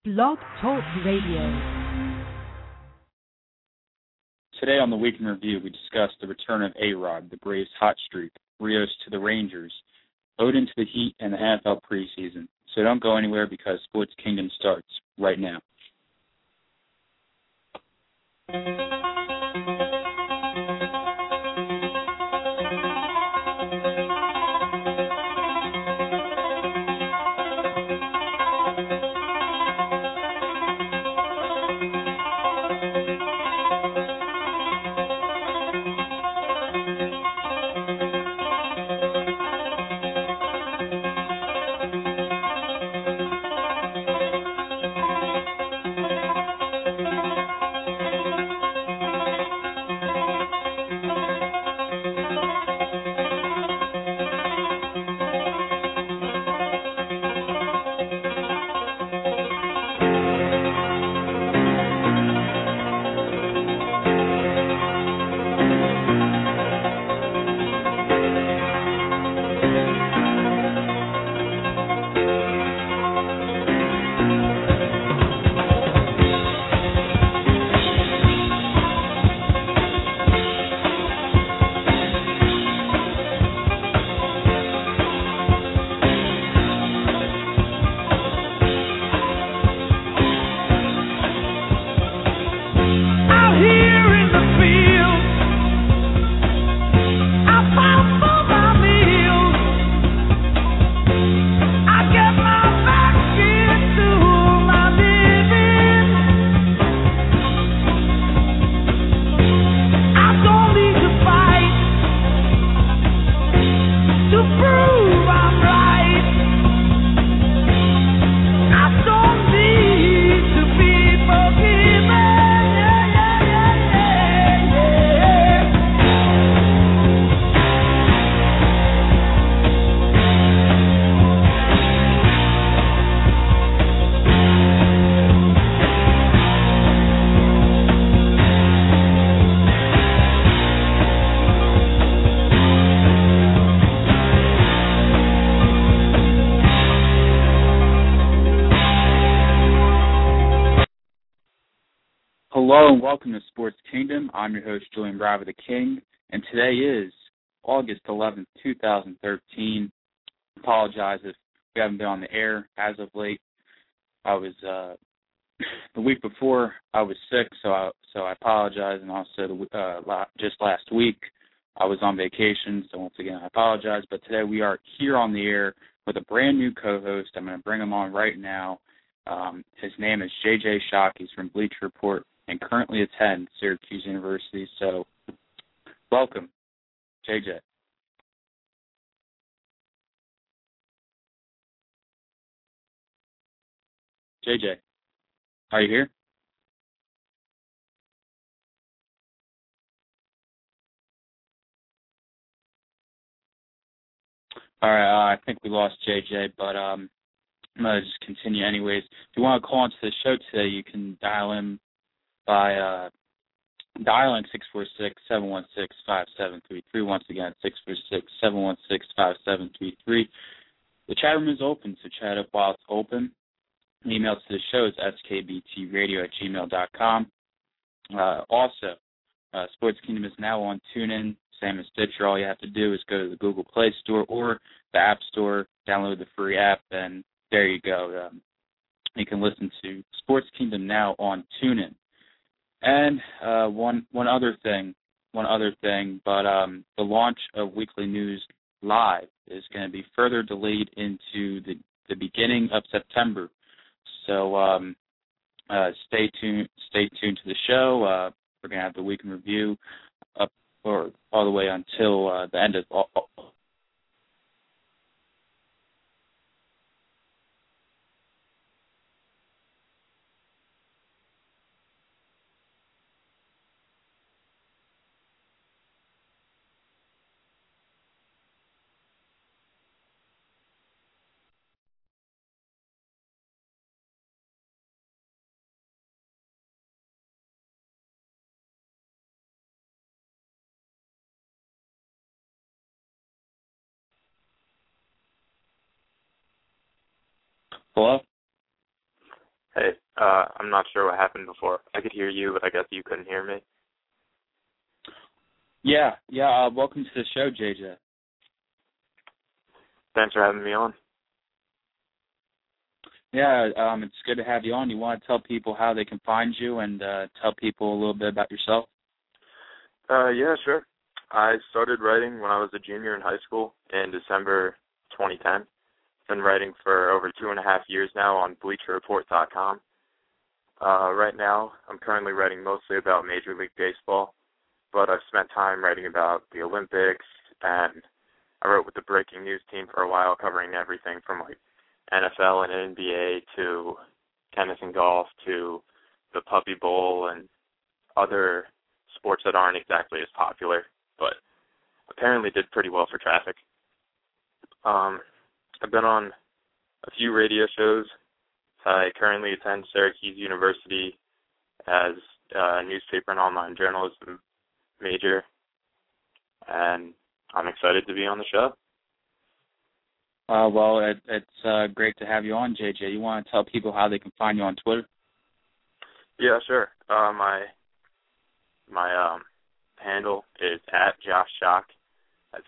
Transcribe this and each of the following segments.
Blog Talk Radio. Today on the Week in Review, we discussed the return of A-Rod, the Braves' hot streak, Rios to the Rangers, Odin to the Heat, and the NFL preseason. So don't go anywhere because Sports Kingdom starts right now. Hello and welcome to Sports Kingdom. I'm your host, Julian Bravo the King, and today is August 11th, 2013. Apologize if we haven't been on the air as of late. I was the week before I was sick, so I apologize, and also just last week I was on vacation, so once again I apologize. But today we are here on the air with a brand new co-host. I'm going to bring him on right now. His name is JJ Shock. He's from Bleacher Report and currently attends Syracuse University. So, welcome, JJ. JJ, are you here? All right, I think we lost JJ, but I'm going to just continue anyways. If you want to call into the show today, you can dial in by dialing 646-716-5733. Once again, 646-716-5733. The chat room is open, so chat up while it's open. Email to the show is skbtradio@gmail.com. Also, Sports Kingdom is now on TuneIn, same as Stitcher. All you have to do is go to the Google Play Store or the App Store, download the free app, and there you go. You can listen to Sports Kingdom now on TuneIn. And one other thing, but the launch of Weekly News Live is going to be further delayed into the beginning of September. So stay tuned to the show. We're going to have the Week in Review up or all the way until the end of. Hello? Hey, I'm not sure what happened before. I could hear you, but I guess you couldn't hear me. Yeah. Welcome to the show, JJ. Thanks for having me on. Yeah, it's good to have you on. You want to tell people how they can find you and tell people a little bit about yourself? Yeah, sure. I started writing when I was a junior in high school in December 2010. Been writing for over 2.5 years now on BleacherReport.com. Right now, I'm currently writing mostly about Major League Baseball, but I've spent time writing about the Olympics, and I wrote with the Breaking News team for a while, covering everything from like NFL and NBA to tennis and golf to the Puppy Bowl and other sports that aren't exactly as popular, but apparently did pretty well for traffic. I've been on a few radio shows. I currently attend Syracuse University as a newspaper and online journalism major, and I'm excited to be on the show. Well, it's great to have you on, JJ. You want to tell people how they can find you on Twitter? Yeah, sure. My handle is @JoshSchoch. That's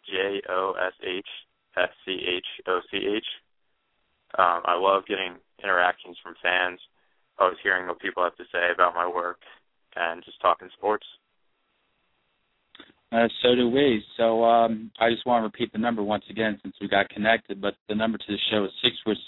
@JoshSchoch. I love getting interactions from fans, always hearing what people have to say about my work, and just talking sports. So do we. So I just want to repeat the number once again since we got connected, but the number to the show is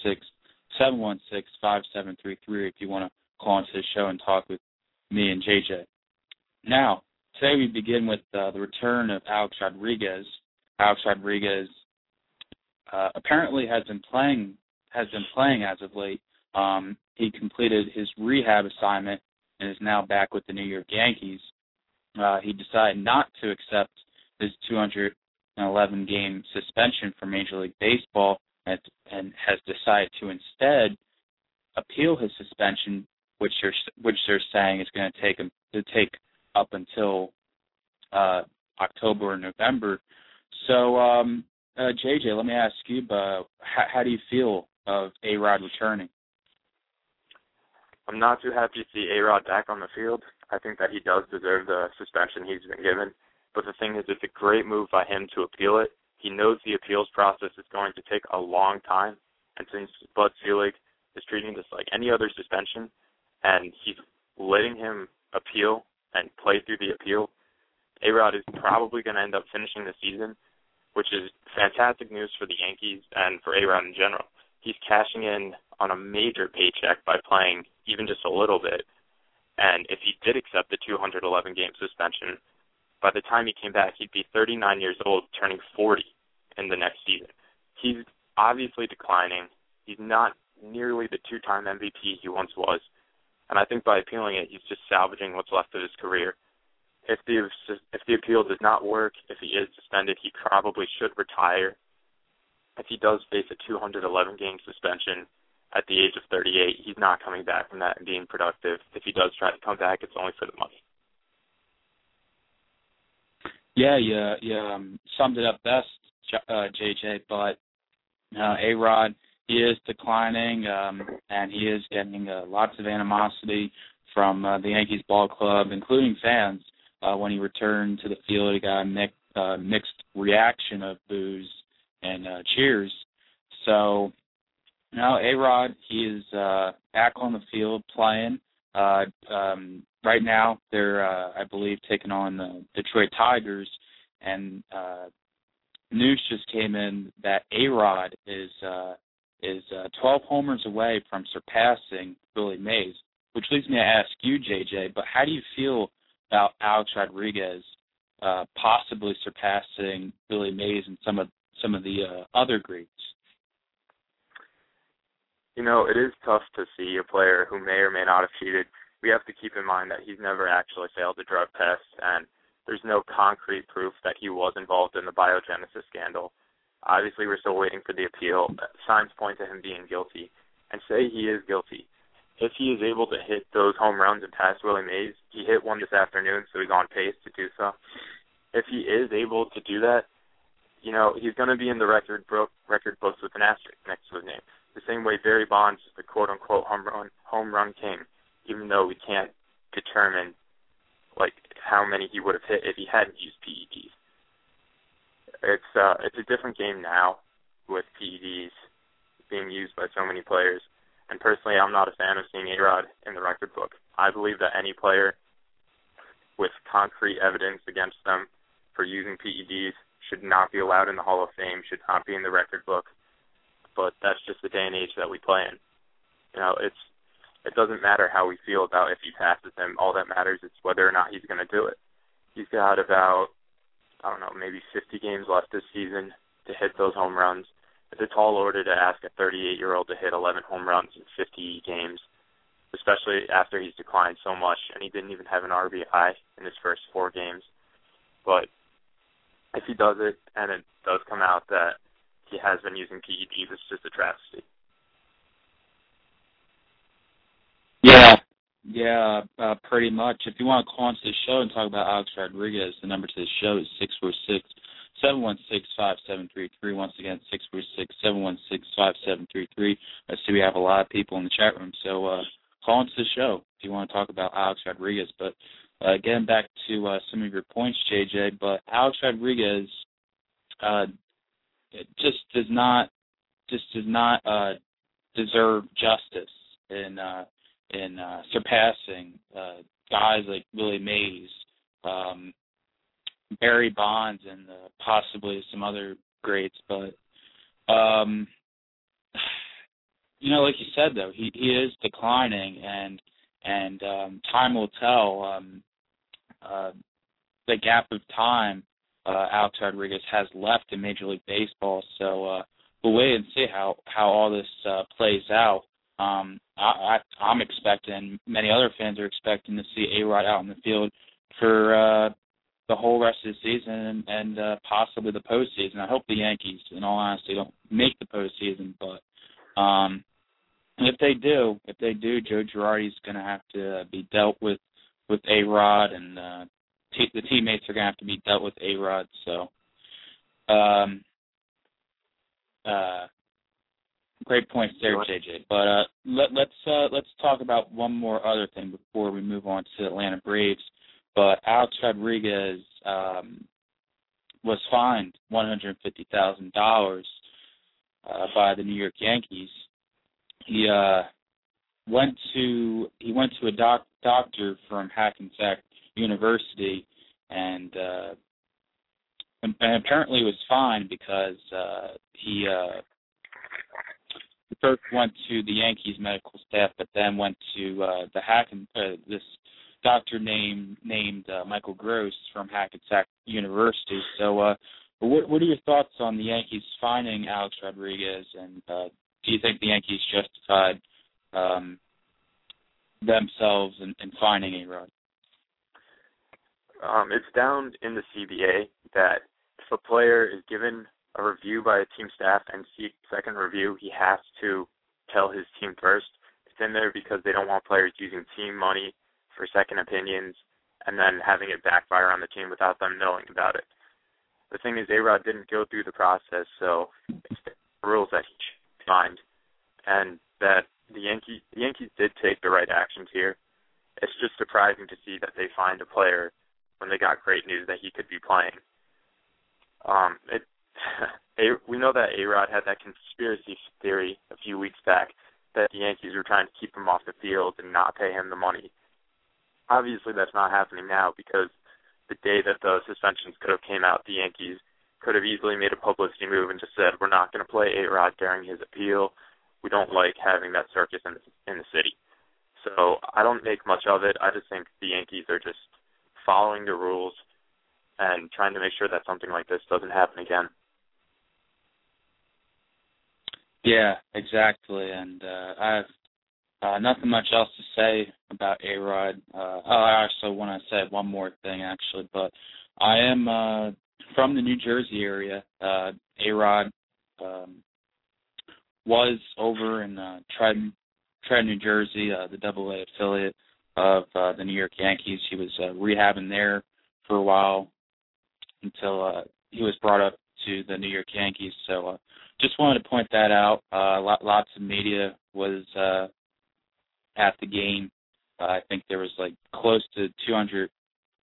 646-716-5733 if you want to call into the show and talk with me and JJ. Now, today we begin with the return of Alex Rodriguez. Alex Rodriguez apparently has been playing as of late. He completed his rehab assignment and is now back with the New York Yankees. He decided not to accept his 211-game suspension from Major League Baseball and has decided to instead appeal his suspension, which they're saying is going to take up until October or November. So, JJ, let me ask you, how do you feel of A-Rod returning? I'm not too happy to see A-Rod back on the field. I think that he does deserve the suspension he's been given. But the thing is, it's a great move by him to appeal it. He knows the appeals process is going to take a long time. And since Bud Selig is treating this like any other suspension, and he's letting him appeal and play through the appeal, A-Rod is probably going to end up finishing the season, which is fantastic news for the Yankees and for A-Rod in general. He's cashing in on a major paycheck by playing even just a little bit. And if he did accept the 211-game suspension, by the time he came back, he'd be 39 years old, turning 40 in the next season. He's obviously declining. He's not nearly the two-time MVP he once was. And I think by appealing it, he's just salvaging what's left of his career. If the appeal does not work, if he is suspended, he probably should retire. If he does face a 211-game suspension at the age of 38, he's not coming back from that and being productive. If he does try to come back, it's only for the money. Yeah, you summed it up best, JJ, but A-Rod, he is declining, and he is getting lots of animosity from the Yankees ball club, including fans. When he returned to the field, he got a mixed reaction of boos and cheers. So, now A-Rod, he is back on the field playing. Right now, they're, I believe, taking on the Detroit Tigers, and news just came in that A-Rod is 12 homers away from surpassing Billy Mays, which leads me to ask you, JJ, but how do you feel about Alex Rodriguez possibly surpassing Billy Mays and some of the other greats? You know, it is tough to see a player who may or may not have cheated. We have to keep in mind that he's never actually failed a drug test, and there's no concrete proof that he was involved in the biogenesis scandal. Obviously, we're still waiting for the appeal. Signs point to him being guilty. And say he is guilty. If he is able to hit those home runs and pass Willie Mays, he hit one this afternoon, so he's on pace to do so. If he is able to do that, you know, he's going to be in the record books with an asterisk next to his name. The same way Barry Bonds is the quote-unquote home run king, even though we can't determine like how many he would have hit if he hadn't used PEDs. It's a different game now with PEDs being used by so many players. And personally, I'm not a fan of seeing A-Rod in the record book. I believe that any player with concrete evidence against them for using PEDs should not be allowed in the Hall of Fame, should not be in the record book. But that's just the day and age that we play in. You know, it doesn't matter how we feel about if he passes him. All that matters is whether or not he's going to do it. He's got about, I don't know, maybe 50 games left this season to hit those home runs. It's a tall order to ask a 38-year-old to hit 11 home runs in 50 games, especially after he's declined so much, and he didn't even have an RBI in his first 4 games. But if he does it, and it does come out that he has been using PEDs, it's just a travesty. Yeah, pretty much. If you want to call into the show and talk about Alex Rodriguez, the number to the show is 646-716-5733. Once again, 646-716-5733. I see we have a lot of people in the chat room, so call into the show if you want to talk about Alex Rodriguez. But getting back to some of your points, JJ, but Alex Rodriguez just does not deserve justice in surpassing guys like Willie Mays, Barry Bonds, and possibly some other greats. But you know, like you said, though, he is declining, and time will tell. The gap of time Alex Rodriguez has left in Major League Baseball. So we'll wait and see how all this plays out. I'm expecting, many other fans are expecting to see A-Rod out in the field for the whole rest of the season and possibly the postseason. I hope the Yankees, in all honesty, don't make the postseason, but if they do, Joe Girardi's going to have to be dealt with A-Rod, and the teammates are going to have to be dealt with A-Rod. So, great points there, JJ. But let's talk about one more other thing before we move on to the Atlanta Braves. But Alex Rodriguez was fined $150,000 by the New York Yankees. He went to a doctor from Hackensack University, and apparently was fined because he first went to the Yankees medical staff, but then went to this doctor named Michael Gross from Hackensack University. So, what are your thoughts on the Yankees fining Alex Rodriguez, and do you think the Yankees justified themselves in fining A-Rod? It's down in the CBA that if a player is given a review by a team staff and second review, he has to tell his team first. It's in there because they don't want players using team money for second opinions and then having it backfire on the team without them knowing about it. The thing is, A-Rod didn't go through the process, so it's the rules that he should find, and that the Yankees did take the right actions here. It's just surprising to see that they fined a player when they got great news that he could be playing. We know that A-Rod had that conspiracy theory a few weeks back that the Yankees were trying to keep him off the field and not pay him the money. Obviously, that's not happening now because the day that the suspensions could have came out, the Yankees could have easily made a publicity move and just said, we're not going to play A-Rod during his appeal. We don't like having that circus in the city. So I don't make much of it. I just think the Yankees are just following the rules and trying to make sure that something like this doesn't happen again. Yeah, exactly. And I have nothing much else to say about A-Rod. I also want to say one more thing, actually. But I am from the New Jersey area. A-Rod was over in Trenton, New Jersey, the AA affiliate of the New York Yankees. He was rehabbing there for a while until he was brought up to the New York Yankees. So just wanted to point that out. Lots of media was at the game. I think there was like close to 200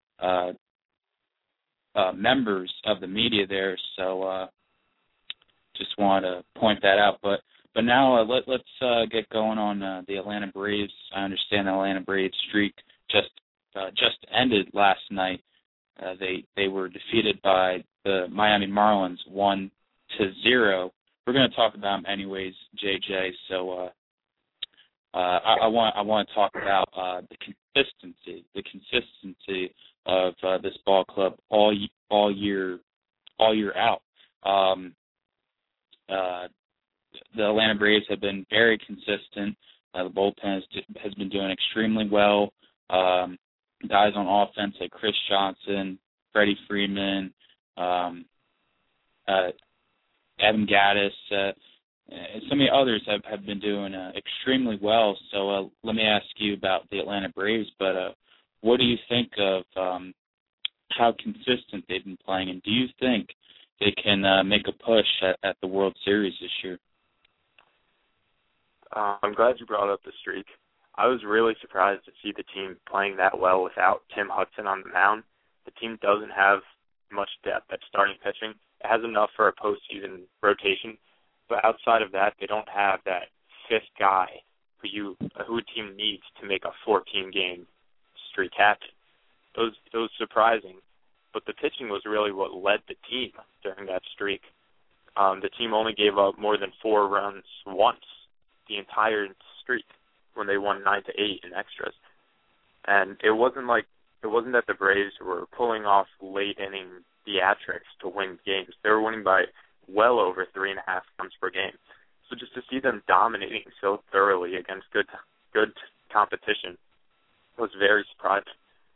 members of the media there. So just want to point that out. But now let's get going on the Atlanta Braves. I understand the Atlanta Braves streak just ended last night. They were defeated by the Miami Marlins 1-0. We're going to talk about them anyways, JJ. So I want to talk about the consistency of this ball club all year out. The Atlanta Braves have been very consistent. The bullpen has been doing extremely well. Guys on offense like Chris Johnson, Freddie Freeman, Evan Gattis, and so many others have been doing extremely well. So let me ask you about the Atlanta Braves, but what do you think of how consistent they've been playing, and do you think they can make a push at the World Series this year? I'm glad you brought up the streak. I was really surprised to see the team playing that well without Tim Hudson on the mound. The team doesn't have much depth at starting pitching. It has enough for a postseason rotation, but outside of that, they don't have that fifth guy who a team needs to make a 14-game streak happen. It was surprising, but the pitching was really what led the team during that streak. The team only gave up more than 4 runs once the entire streak, when they won 9-8 in extras. And it wasn't that the Braves were pulling off late inning theatrics to win games. They were winning by well over 3.5 runs per game. So just to see them dominating so thoroughly against good competition was very surprising.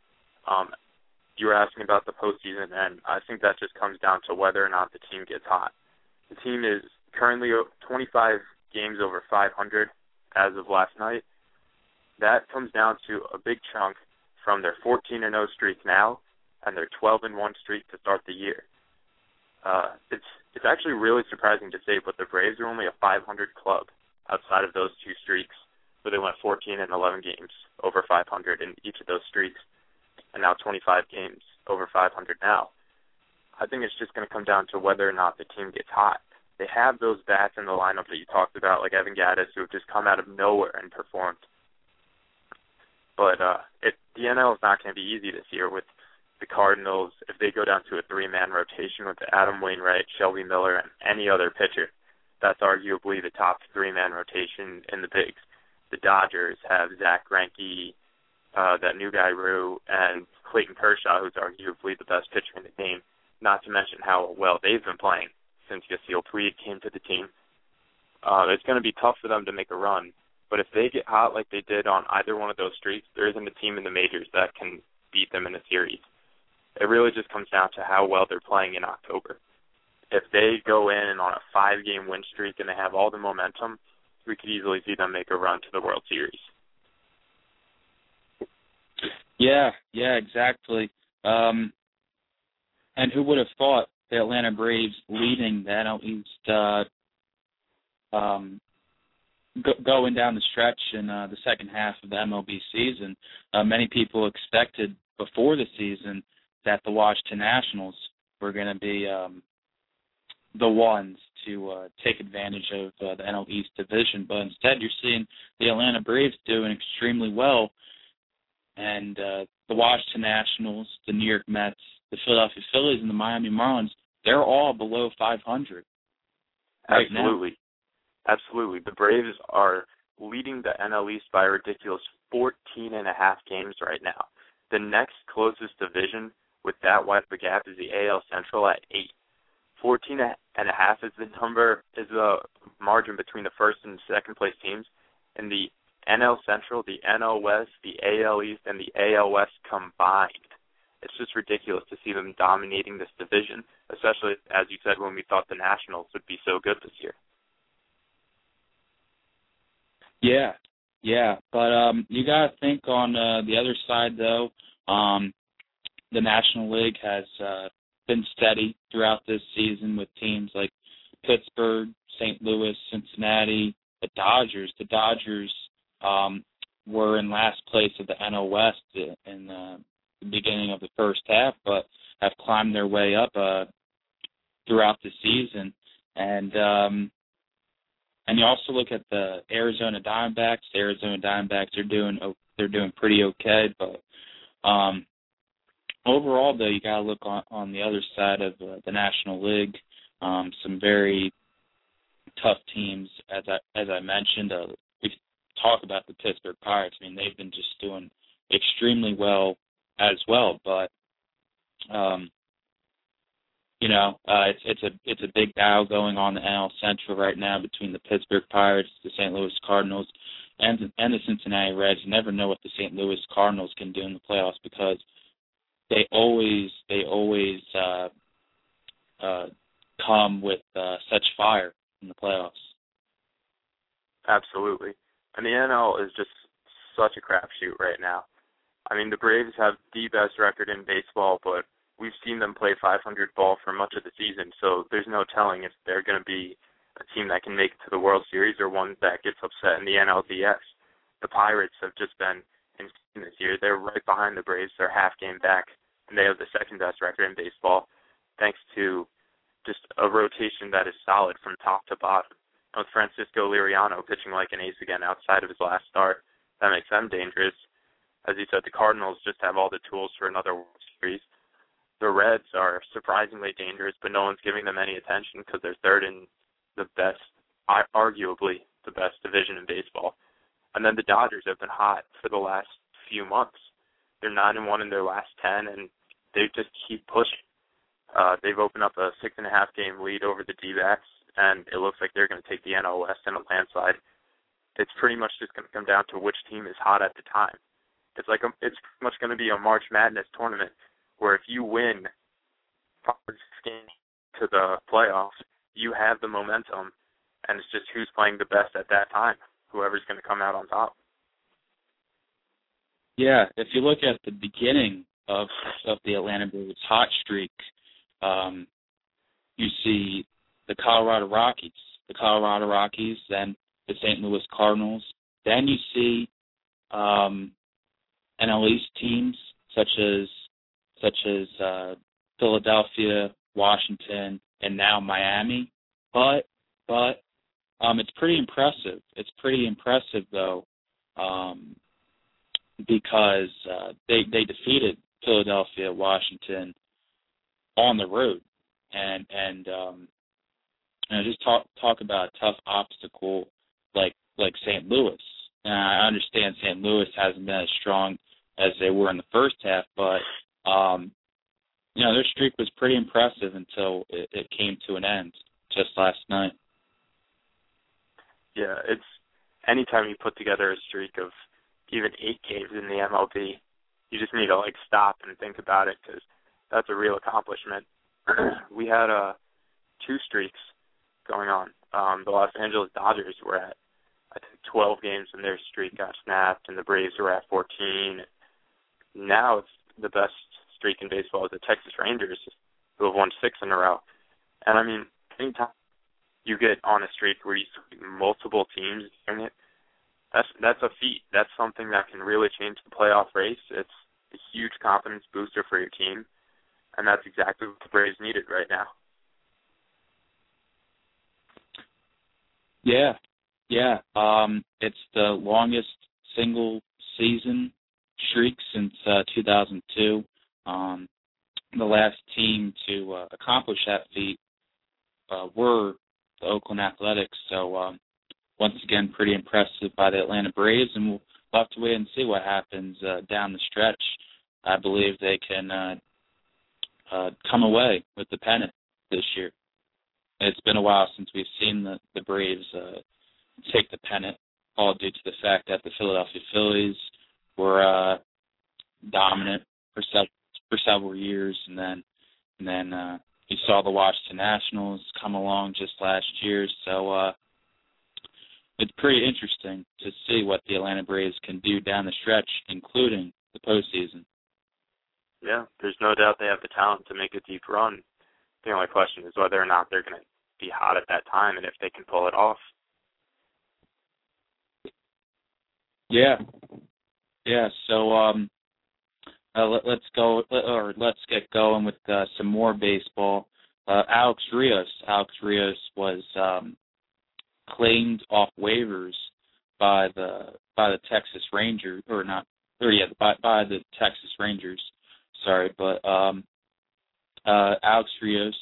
You were asking about the postseason, and I think that just comes down to whether or not the team gets hot. The team is currently 25 games over 500 as of last night. That comes down to a big chunk from their 14-0 streak now and their 12-1 streak to start the year. It's actually really surprising to say, but the Braves are only a 500 club outside of those 2 streaks, where they went 14 and 11 games over 500 in each of those streaks, and now 25 games over 500 now. I think it's just going to come down to whether or not the team gets hot. They have those bats in the lineup that you talked about, like Evan Gattis, who have just come out of nowhere and performed. But the NL is not going to be easy this year with the Cardinals. If they go down to a 3-man rotation with Adam Wainwright, Shelby Miller, and any other pitcher, that's arguably the top 3-man rotation in the bigs. The Dodgers have Zach Greinke, that new guy Rue, and Clayton Kershaw, who's arguably the best pitcher in the game, not to mention how well they've been playing since Yasiel Puig came to the team. It's going to be tough for them to make a run. But if they get hot like they did on either one of those streaks, there isn't a team in the majors that can beat them in a series. It really just comes down to how well they're playing in October. If they go in on a 5-game win streak and they have all the momentum, we could easily see them make a run to the World Series. Yeah, exactly. And who would have thought the Atlanta Braves leading the NL East going down the stretch in the second half of the MLB season? Many people expected before the season that the Washington Nationals were going to be the ones to take advantage of the NL East division, but instead you're seeing the Atlanta Braves doing extremely well, and the Washington Nationals, the New York Mets, the Philadelphia Phillies, and the Miami Marlins, they're all below 500 right now. Absolutely. The Braves are leading the NL East by a ridiculous 14.5 games right now. The next closest division with that wide of a gap is the AL Central at 8. 14.5 is the margin between the first and second place teams. In the NL Central, the NL West, the AL East, and the AL West combined, it's just ridiculous to see them dominating this division, especially, as you said, when we thought the Nationals would be so good this year. Yeah, but you got to think on the other side, though. The National League has been steady throughout this season with teams like Pittsburgh, St. Louis, Cincinnati, the Dodgers. The Dodgers were in last place of the NL West in the beginning of the first half, but have climbed their way up throughout the season. And you also look at the Arizona Diamondbacks. The Arizona Diamondbacks are doing pretty okay, but overall, though, you got to look on the other side of the National League. Some very tough teams, as I mentioned. We talk about the Pittsburgh Pirates. I mean, they've been just doing extremely well as well. But it's a big battle going on in the NL Central right now between the Pittsburgh Pirates, the St. Louis Cardinals, and the Cincinnati Reds. You never know what the St. Louis Cardinals can do in the playoffs because they always come with such fire in the playoffs. Absolutely. And the NL is just such a crapshoot right now. I mean, the Braves have the best record in baseball, but we've seen them play 500 ball for much of the season, so there's no telling if they're going to be a team that can make it to the World Series or one that gets upset in the NLDS. The Pirates have just been insane this year. They're right behind the Braves. They're half game back, and they have the second-best record in baseball thanks to just a rotation that is solid from top to bottom. With Francisco Liriano pitching like an ace again outside of his last start, that makes them dangerous. As you said, the Cardinals just have all the tools for another World Series. The Reds are surprisingly dangerous, but no one's giving them any attention because they're third in the best, arguably the best division in baseball. And then the Dodgers have been hot for the last few months. They're 9-1 in their last 10, and they just keep pushing. They've opened up a 6.5-game lead over the D-backs, and it looks like they're going to take the NL West in a landslide. It's pretty much just going to come down to which team is hot at the time. It's pretty much going to be a March Madness tournament where if you win to the playoffs, you have the momentum, and it's just who's playing the best at that time, whoever's going to come out on top. Yeah, if you look at the beginning of the Atlanta Braves hot streak, you see the Colorado Rockies, then the St. Louis Cardinals. Then you see NL East teams such as Philadelphia, Washington, and now Miami. But it's pretty impressive. It's pretty impressive though, because they defeated Philadelphia, Washington on the road, and just talk about a tough obstacle like St. Louis. And I understand St. Louis hasn't been as strong as they were in the first half, but their streak was pretty impressive until it came to an end just last night. Yeah, it's anytime you put together a streak of even 8 games in the MLB, you just need to stop and think about it because that's a real accomplishment. We had 2 streaks going on. The Los Angeles Dodgers were at, I think, 12 games and their streak got snapped, and the Braves were at 14. Now it's the best streak in baseball is the Texas Rangers, who have won 6 in a row. And, I mean, anytime you get on a streak where you see multiple teams doing it, that's a feat. That's something that can really change the playoff race. It's a huge confidence booster for your team, and that's exactly what the Braves needed right now. Yeah. It's the longest single season streak since 2002. The last team to accomplish that feat were the Oakland Athletics. So once again, pretty impressive by the Atlanta Braves, and we'll have to wait and see what happens down the stretch. I believe they can come away with the pennant this year. It's been a while since we've seen the Braves take the pennant, all due to the fact that the Philadelphia Phillies were dominant for several years, and then you saw the Washington Nationals come along just last year. So it's pretty interesting to see what the Atlanta Braves can do down the stretch, including the postseason. Yeah, there's no doubt they have the talent to make a deep run. The only question is whether or not they're going to be hot at that time, and if they can pull it off. Yeah. So let's get going with some more baseball. Alex Rios was claimed off waivers by the Texas Rangers, by the Texas Rangers. Sorry, but Alex Rios,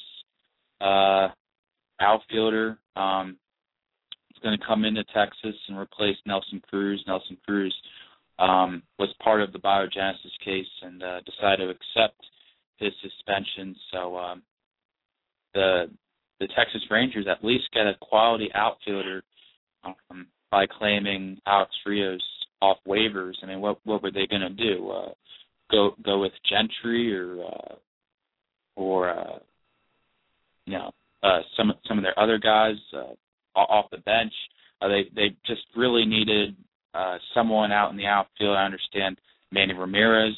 outfielder, is going to come into Texas and replace Nelson Cruz. Nelson Cruz was part of the biogenesis case and decided to accept his suspension. So the Texas Rangers at least get a quality outfielder by claiming Alex Rios off waivers. I mean, what were they going to do? Go with Gentry or some of their other guys off the bench? They just really needed someone out in the outfield. I understand Manny Ramirez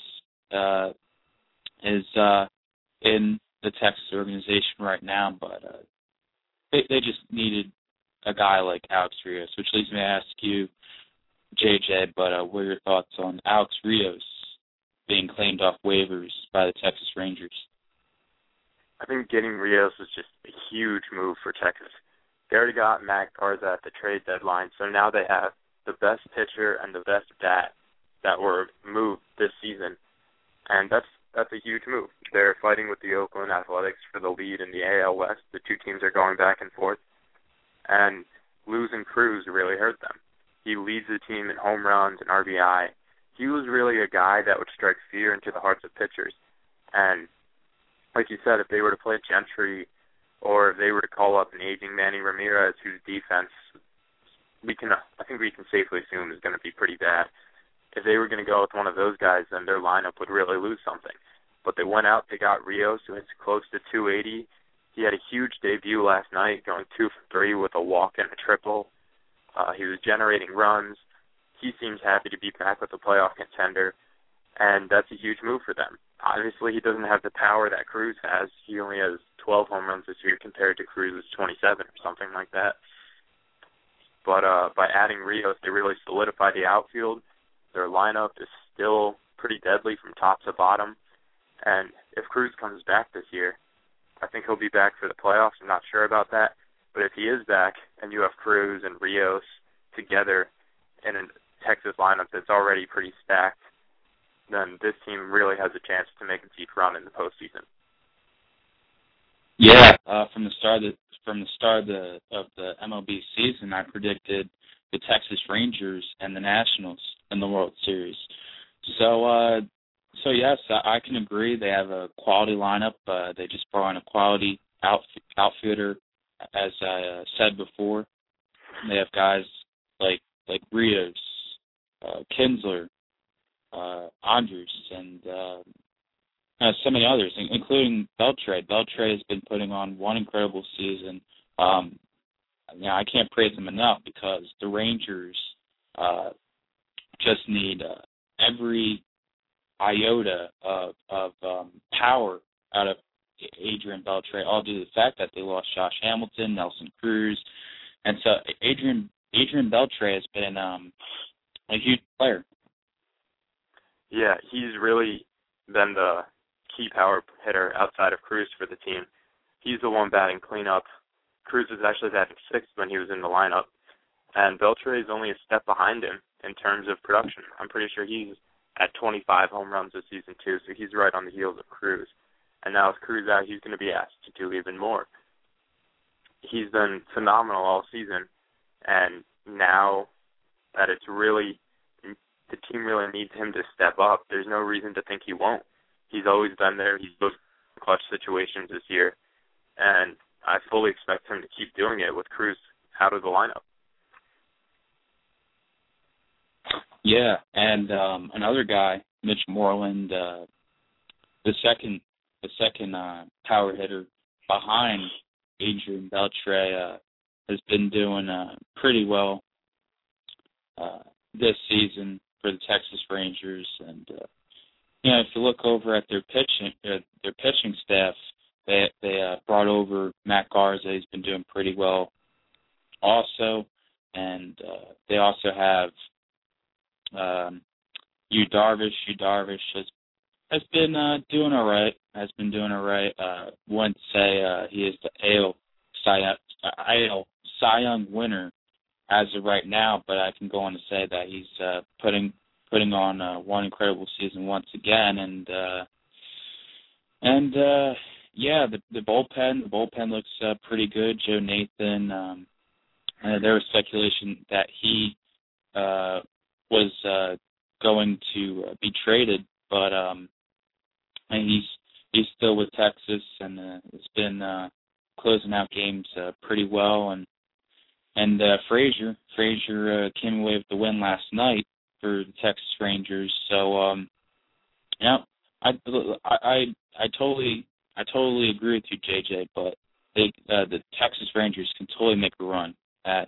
is in the Texas organization right now, but they just needed a guy like Alex Rios, which leads me to ask you, JJ, but what are your thoughts on Alex Rios being claimed off waivers by the Texas Rangers? I think getting Rios was just a huge move for Texas. They already got Matt Garza at the trade deadline, so now they have the best pitcher and the best bat that were moved this season, and that's a huge move. They're fighting with the Oakland Athletics for the lead in the AL West. The two teams are going back and forth, and losing Cruz really hurt them. He leads the team in home runs and RBI. He was really a guy that would strike fear into the hearts of pitchers, and like you said, if they were to play Gentry or if they were to call up an aging Manny Ramirez, whose defense I think we can safely assume is going to be pretty bad. If they were going to go with one of those guys, then their lineup would really lose something. But they went out, they got Rios, who hits close to 280. He had a huge debut last night, going 2 for 3 with a walk and a triple. He was generating runs. He seems happy to be back with a playoff contender, and that's a huge move for them. Obviously, he doesn't have the power that Cruz has. He only has 12 home runs this year compared to Cruz's 27 or something like that. But by adding Rios, they really solidified the outfield. Their lineup is still pretty deadly from top to bottom. And if Cruz comes back this year, I think he'll be back for the playoffs. I'm not sure about that. But if he is back and you have Cruz and Rios together in a Texas lineup that's already pretty stacked, then this team really has a chance to make a deep run in the postseason. Yeah, from the start of the MLB season, I predicted the Texas Rangers and the Nationals in the World Series. So yes, I can agree. They have a quality lineup. They just brought in a quality outfielder, as I said before. They have guys like Rios, Kinsler, Andrus, and so many others, including Beltre. Beltre has been putting on one incredible season. I can't praise them enough because the Rangers just need every iota of power out of Adrian Beltre, all due to the fact that they lost Josh Hamilton, Nelson Cruz, and so Adrian Beltre has been a huge player. Yeah, he's really been the key power hitter outside of Cruz for the team. He's the one batting cleanup. Cruz was actually batting sixth when he was in the lineup, and Beltre is only a step behind him in terms of production. I'm pretty sure he's at 25 home runs this season too, so he's right on the heels of Cruz. And now with Cruz out, he's going to be asked to do even more. He's been phenomenal all season, and now that it's really, the team really needs him to step up, there's no reason to think he won't. He's always been there. He's both clutch situations this year, and I fully expect him to keep doing it with Cruz out of the lineup. Yeah, and another guy, Mitch Moreland, the second power hitter behind Adrian Beltre, has been doing pretty well this season for the Texas Rangers. And if you look over at their pitching staff, They brought over Matt Garza. He's been doing pretty well also. And they also have Yu Darvish. Yu Darvish has been doing all right. Wouldn't say he is the AL Cy Young winner as of right now, but I can go on to say that he's putting on one incredible season once again. And the bullpen looks pretty good. Joe Nathan. There was speculation that he was going to be traded, but and he's still with Texas and has been closing out games pretty well. And Frazier came away with the win last night for the Texas Rangers. So I totally agree with you, JJ. But the Texas Rangers can totally make a run at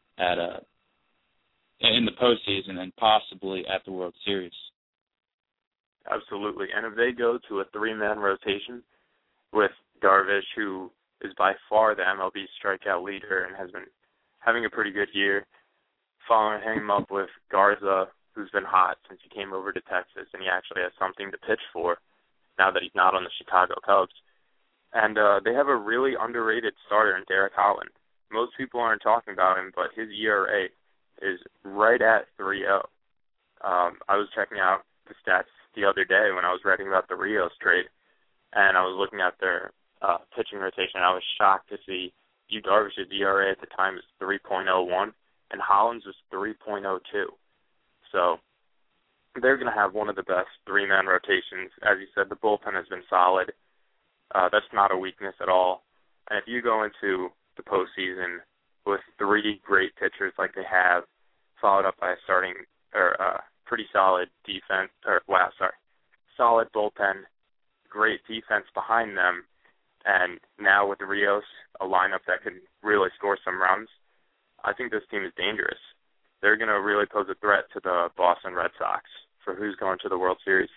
in the postseason and possibly at the World Series. Absolutely. And if they go to a 3-man rotation with Darvish, who is by far the MLB strikeout leader and has been having a pretty good year, following him up with Garza, who's been hot since he came over to Texas, and he actually has something to pitch for now that he's not on the Chicago Cubs. And they have a really underrated starter in Derek Holland. Most people aren't talking about him, but his ERA is right at 3.0. I was checking out the stats the other day when I was writing about the Rios trade, and I was looking at their pitching rotation. I was shocked to see Yu Darvish's ERA at the time is 3.01, and Holland's was 3.02. So they're going to have one of the best 3-man rotations. As you said, the bullpen has been solid. That's not a weakness at all. And if you go into the postseason with 3 great pitchers like they have, followed up by a pretty solid defense, solid bullpen, great defense behind them, and now with Rios, a lineup that can really score some runs, I think this team is dangerous. They're going to really pose a threat to the Boston Red Sox for who's going to the World Series.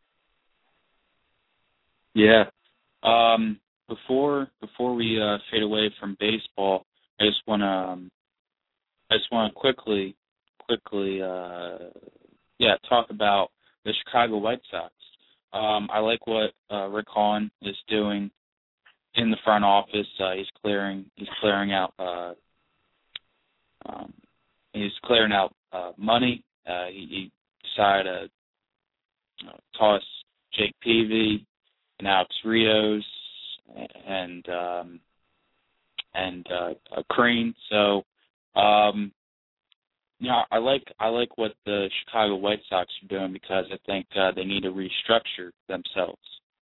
Yeah. Before we fade away from baseball, I just want to quickly talk about the Chicago White Sox. I like what Rick Hahn is doing in the front office. He's clearing out money. He decided to toss Jake Peavy and Alex Rios and Crane. So I like what the Chicago White Sox are doing because I think they need to restructure themselves.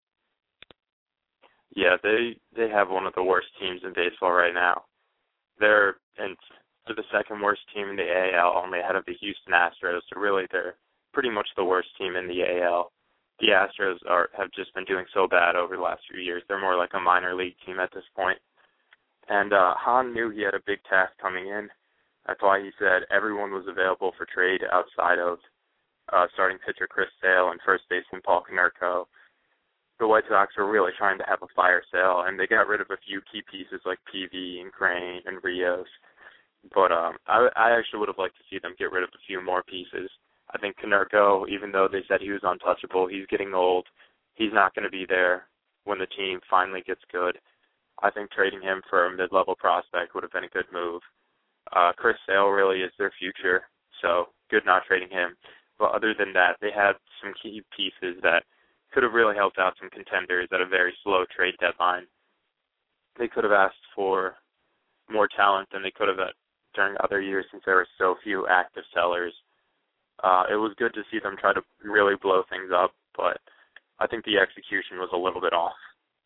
Yeah, they have one of the worst teams in baseball right now. They're the second worst team in the AL, only ahead of the Houston Astros. So really, they're pretty much the worst team in the AL. The Astros have just been doing so bad over the last few years. They're more like a minor league team at this point. And Hahn knew he had a big task coming in. That's why he said everyone was available for trade outside of starting pitcher Chris Sale and first baseman Paul Konerko. The White Sox were really trying to have a fire sale, and they got rid of a few key pieces like PV and Crane and Rios. But I actually would have liked to see them get rid of a few more pieces. I think Konerko, even though they said he was untouchable, he's getting old. He's not going to be there when the team finally gets good. I think trading him for a mid-level prospect would have been a good move. Chris Sale really is their future, so good not trading him. But other than that, they had some key pieces that could have really helped out some contenders at a very slow trade deadline. They could have asked for more talent than they could have during other years since there were so few active sellers. It was good to see them try to really blow things up, but I think the execution was a little bit off.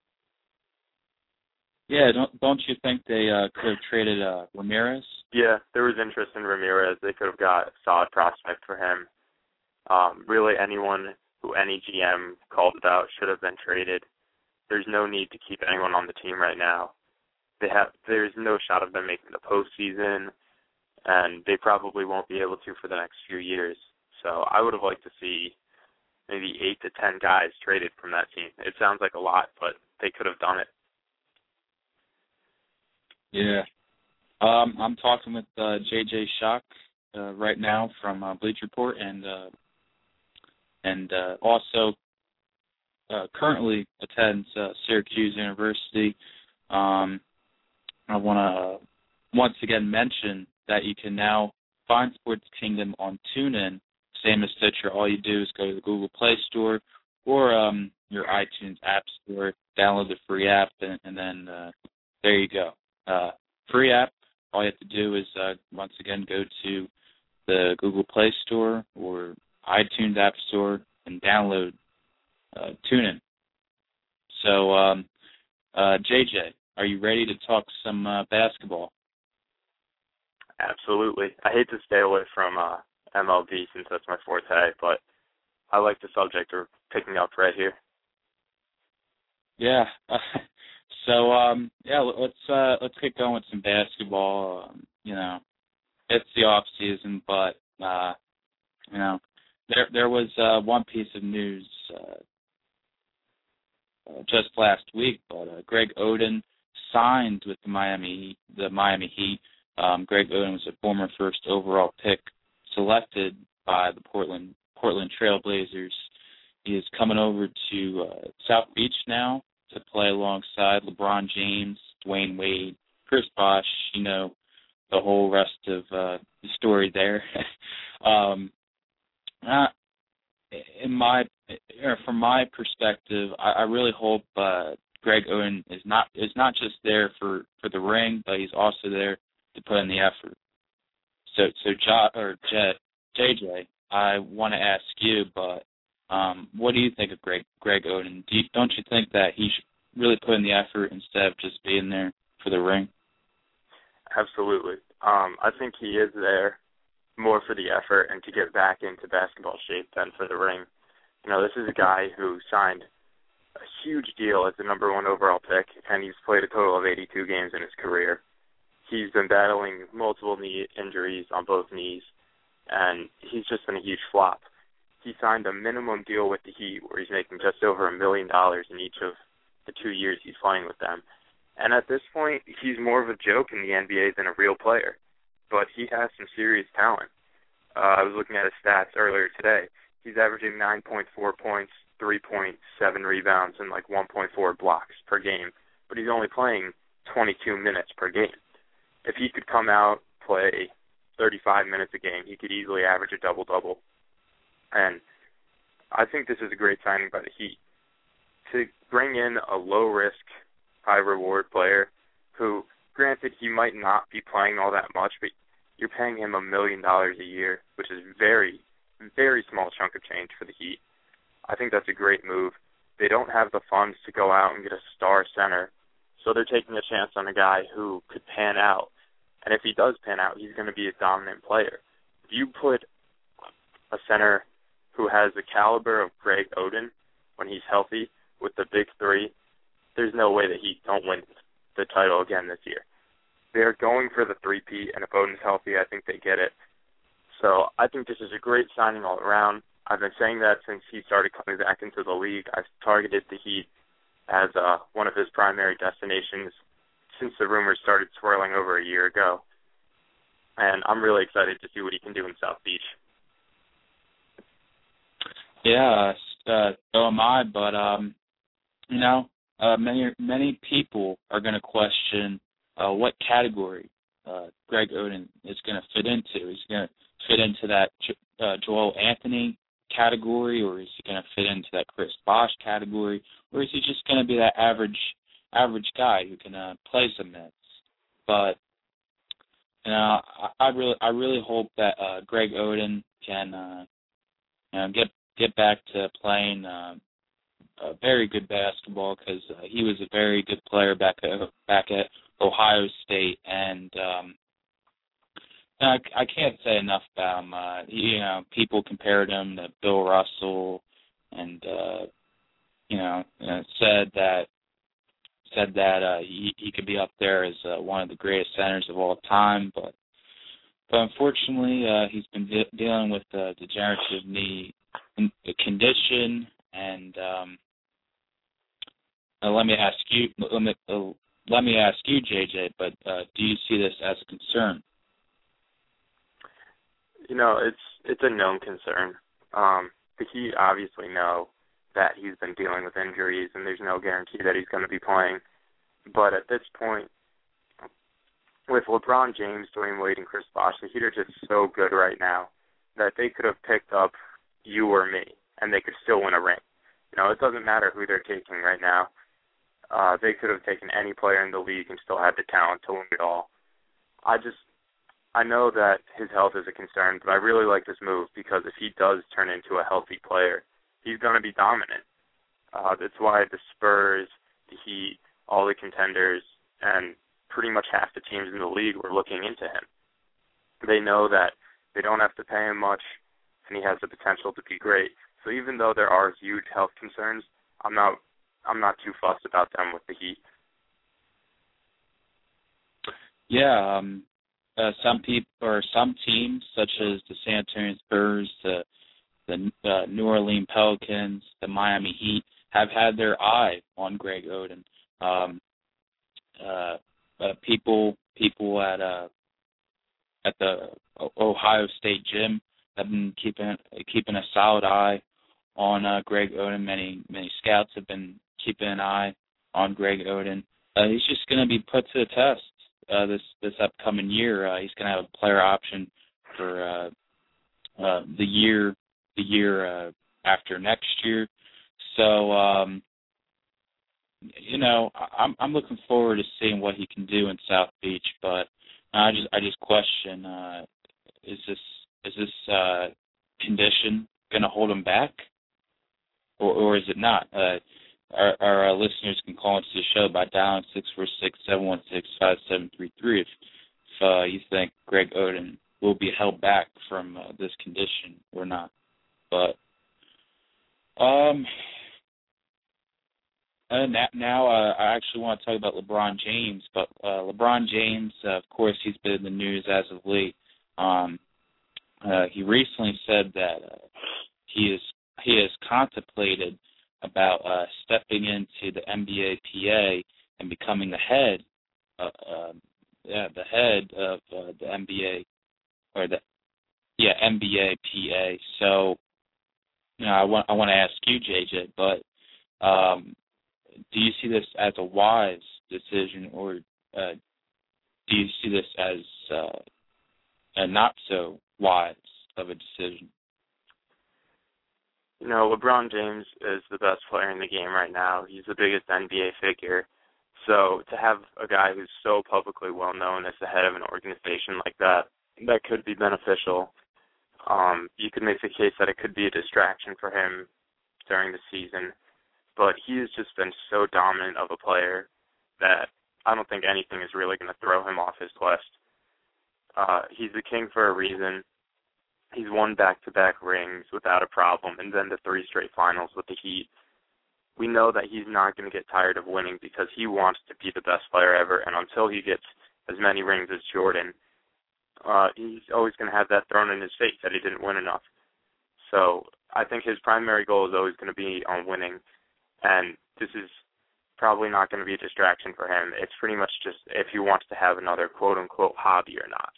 Yeah, don't you think they could have traded Ramirez? Yeah, there was interest in Ramirez. They could have got a solid prospect for him. Really, anyone who any GM called about should have been traded. There's no need to keep anyone on the team right now. There's no shot of them making the postseason, and they probably won't be able to for the next few years. So I would have liked to see maybe 8 to 10 guys traded from that team. It sounds like a lot, but they could have done it. Yeah. I'm talking with JJ Shock right now from Bleach Report, and also currently attends Syracuse University. I want to once again mention that you can now find Sports Kingdom on TuneIn, same as Stitcher. All you do is go to the Google Play Store or your iTunes App Store, download the free app, and then there you go. Free app. All you have to do is, once again, go to the Google Play Store or iTunes App Store and download TuneIn. So, JJ, are you ready to talk some basketball? Absolutely. I hate to stay away from MLB since that's my forte, but I like the subject we're picking up right here. Yeah. Let's get going with some basketball. It's the off season, but there was one piece of news just last week, but Greg Oden signed with the Miami Heat. Greg Oden was a former first overall pick selected by the Portland Trail Blazers. He is coming over to South Beach now to play alongside LeBron James, Dwayne Wade, Chris Bosh, the whole rest of the story there. From my perspective, I really hope Greg Oden is not just there for the ring, but he's also there to put in the effort. So JJ, I want to ask you, but what do you think of Greg Oden? Don't you think that he should really put in the effort instead of just being there for the ring? Absolutely. I think he is there more for the effort and to get back into basketball shape than for the ring. This is a guy who signed a huge deal as the number 1 overall pick, and he's played a total of 82 games in his career. He's been battling multiple knee injuries on both knees, and he's just been a huge flop. He signed a minimum deal with the Heat where he's making just over $1 million in each of the 2 years he's playing with them. And at this point, he's more of a joke in the NBA than a real player. But he has some serious talent. I was looking at his stats earlier today. He's averaging 9.4 points, 3.7 rebounds, and 1.4 blocks per game. But he's only playing 22 minutes per game. If he could come out, play 35 minutes a game, he could easily average a double-double. And I think this is a great signing by the Heat. To bring in a low-risk, high-reward player who, granted, he might not be playing all that much, but you're paying him $1 million a year, which is very, very small chunk of change for the Heat. I think that's a great move. They don't have the funds to go out and get a star center, so they're taking a chance on a guy who could pan out. And if he does pan out, he's going to be a dominant player. If you put a center who has the caliber of Greg Oden when he's healthy with the big three, there's no way that he don't win the title again this year. They're going for the three-peat, and if Oden's healthy, I think they get it. So I think this is a great signing all around. I've been saying that since he started coming back into the league. I've targeted the Heat as one of his primary destinations since the rumors started swirling over a year ago. And I'm really excited to see what he can do in South Beach. Yeah, so am I, but, many people are going to question what category Greg Oden is going to fit into. Is he going to fit into that Joel Anthony category, or is he going to fit into that Chris Bosh category, or is he just going to be that average guy who can play some minutes? But I really hope that Greg Oden can get back to playing very good basketball, because he was a very good player back at Ohio State, and I can't say enough about him. People compared him to Bill Russell, and said that he could be up there as one of the greatest centers of all time, but unfortunately he's been dealing with degenerative knee condition, and let me ask you let me ask you, JJ, but do you see this as a concern? It's a known concern. The Heat obviously know that he's been dealing with injuries, and there's no guarantee that he's going to be playing. But at this point, with LeBron James, Dwayne Wade, and Chris Bosh, the Heat are just so good right now that they could have picked up you or me, and they could still win a ring. It doesn't matter who they're taking right now. They could have taken any player in the league and still had the talent to win it all. I know that his health is a concern, but I really like this move because if he does turn into a healthy player, he's going to be dominant. That's why the Spurs, the Heat, all the contenders, and pretty much half the teams in the league were looking into him. They know that they don't have to pay him much, and he has the potential to be great. So even though there are huge health concerns, I'm not too fussed about them with the Heat. Yeah, some teams such as the San Antonio Spurs, the New Orleans Pelicans, the Miami Heat have had their eye on Greg Oden. People at the Ohio State gym have been keeping a solid eye on Greg Oden. Many scouts have been keeping an eye on Greg Oden. He's just going to be put to the test this upcoming year. He's going to have a player option for the year after next year. So I'm looking forward to seeing what he can do in South Beach. But I just question: is this condition going to hold him back, or is it not? Our listeners can call into the show by dialing 646-716-5733 if you think Greg Oden will be held back from this condition or not. But now I actually want to talk about LeBron James. But LeBron James, of course, he's been in the news as of late. He recently said that he has contemplated about stepping into the NBA PA and becoming the head of the NBA or the NBA PA. So I want to ask you, JJ, but do you see this as a wise decision, or do you see this as a not so wise of a decision? LeBron James is the best player in the game right now. He's the biggest NBA figure. So to have a guy who's so publicly well known as the head of an organization like that could be beneficial. You could make the case that it could be a distraction for him during the season. But he has just been so dominant of a player that I don't think anything is really going to throw him off his quest. He's the king for a reason. He's won back-to-back rings without a problem, and then the 3 straight finals with the Heat. We know that he's not going to get tired of winning because he wants to be the best player ever, and until he gets as many rings as Jordan, he's always going to have that thrown in his face that he didn't win enough. So I think his primary goal is always going to be on winning, and this is probably not going to be a distraction for him. It's pretty much just if he wants to have another quote-unquote hobby or not.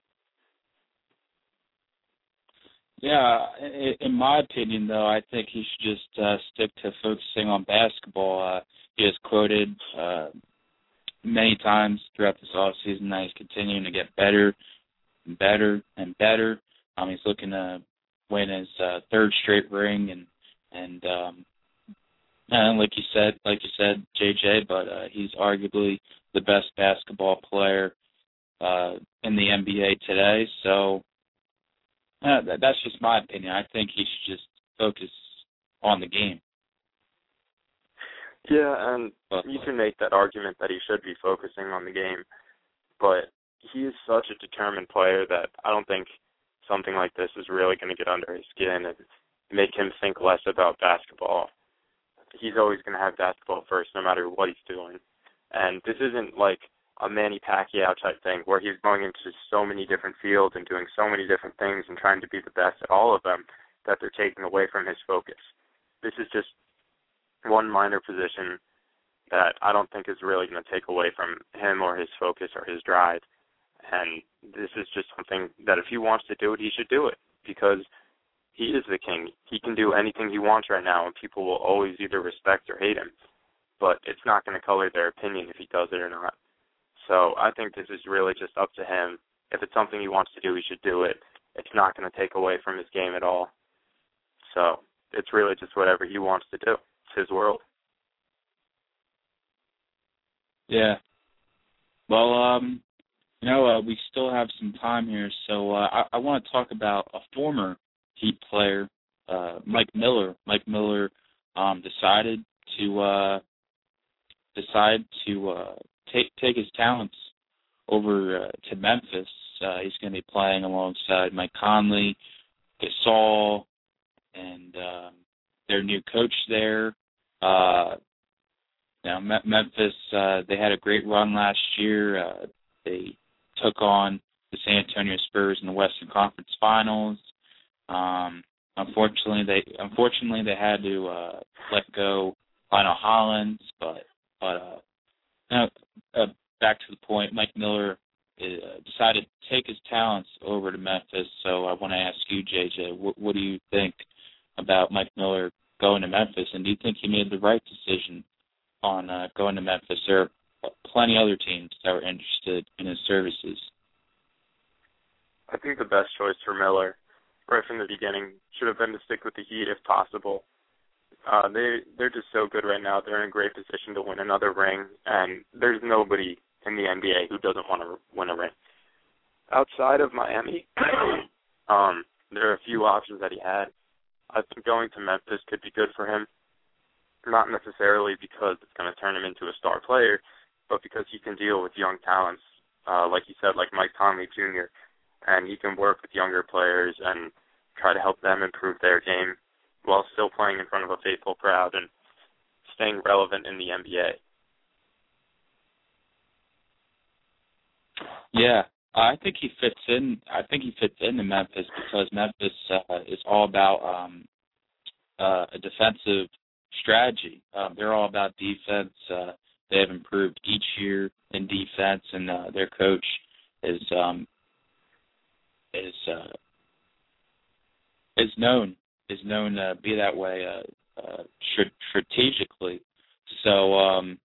Yeah, in my opinion, though, I think he should just stick to focusing on basketball. He has quoted many times throughout this offseason that he's continuing to get better and better and better. He's looking to win his 3rd straight ring, and like you said, JJ, but he's arguably the best basketball player in the NBA today. So that's just my opinion. I think he should just focus on the game. Yeah, and you can make that argument that he should be focusing on the game, but he is such a determined player that I don't think something like this is really going to get under his skin and make him think less about basketball. He's always going to have basketball first no matter what he's doing. And this isn't like a Manny Pacquiao type thing where he's going into so many different fields and doing so many different things and trying to be the best at all of them that they're taking away from his focus. This is just one minor position that I don't think is really going to take away from him or his focus or his drive. And this is just something that if he wants to do it, he should do it, because he is the king. He can do anything he wants right now, and people will always either respect or hate him. But it's not going to color their opinion if he does it or not. So I think this is really just up to him. If it's something he wants to do, he should do it. It's not going to take away from his game at all. So it's really just whatever he wants to do. It's his world. Yeah. Well, we still have some time here, so I want to talk about a former Heat player, Mike Miller. Mike Miller decided to take his talents over to Memphis. He's going to be playing alongside Mike Conley, Gasol, and their new coach there. Memphis, they had a great run last year. They took on the San Antonio Spurs in the Western Conference Finals. Unfortunately, they had to let go Lionel Hollins, but back to the point, Mike Miller decided to take his talents over to Memphis. So I want to ask you, JJ, what do you think about Mike Miller going to Memphis, and do you think he made the right decision on going to Memphis? There are plenty of other teams that were interested in his services. I think the best choice for Miller, right from the beginning, should have been to stick with the Heat if possible. They're just so good right now. They're in a great position to win another ring, and there's nobody in the NBA who doesn't want to win a ring. Outside of Miami, there are a few options that he had. I think going to Memphis could be good for him, not necessarily because it's going to turn him into a star player, but because he can deal with young talents, like you said, like Mike Conley Jr., and he can work with younger players and try to help them improve their game while still playing in front of a faithful crowd and staying relevant in the NBA. Yeah, I think he fits in. I think he fits into Memphis because Memphis is all about a defensive strategy. They're all about defense. They have improved each year in defense, and their coach is known to be that way strategically. So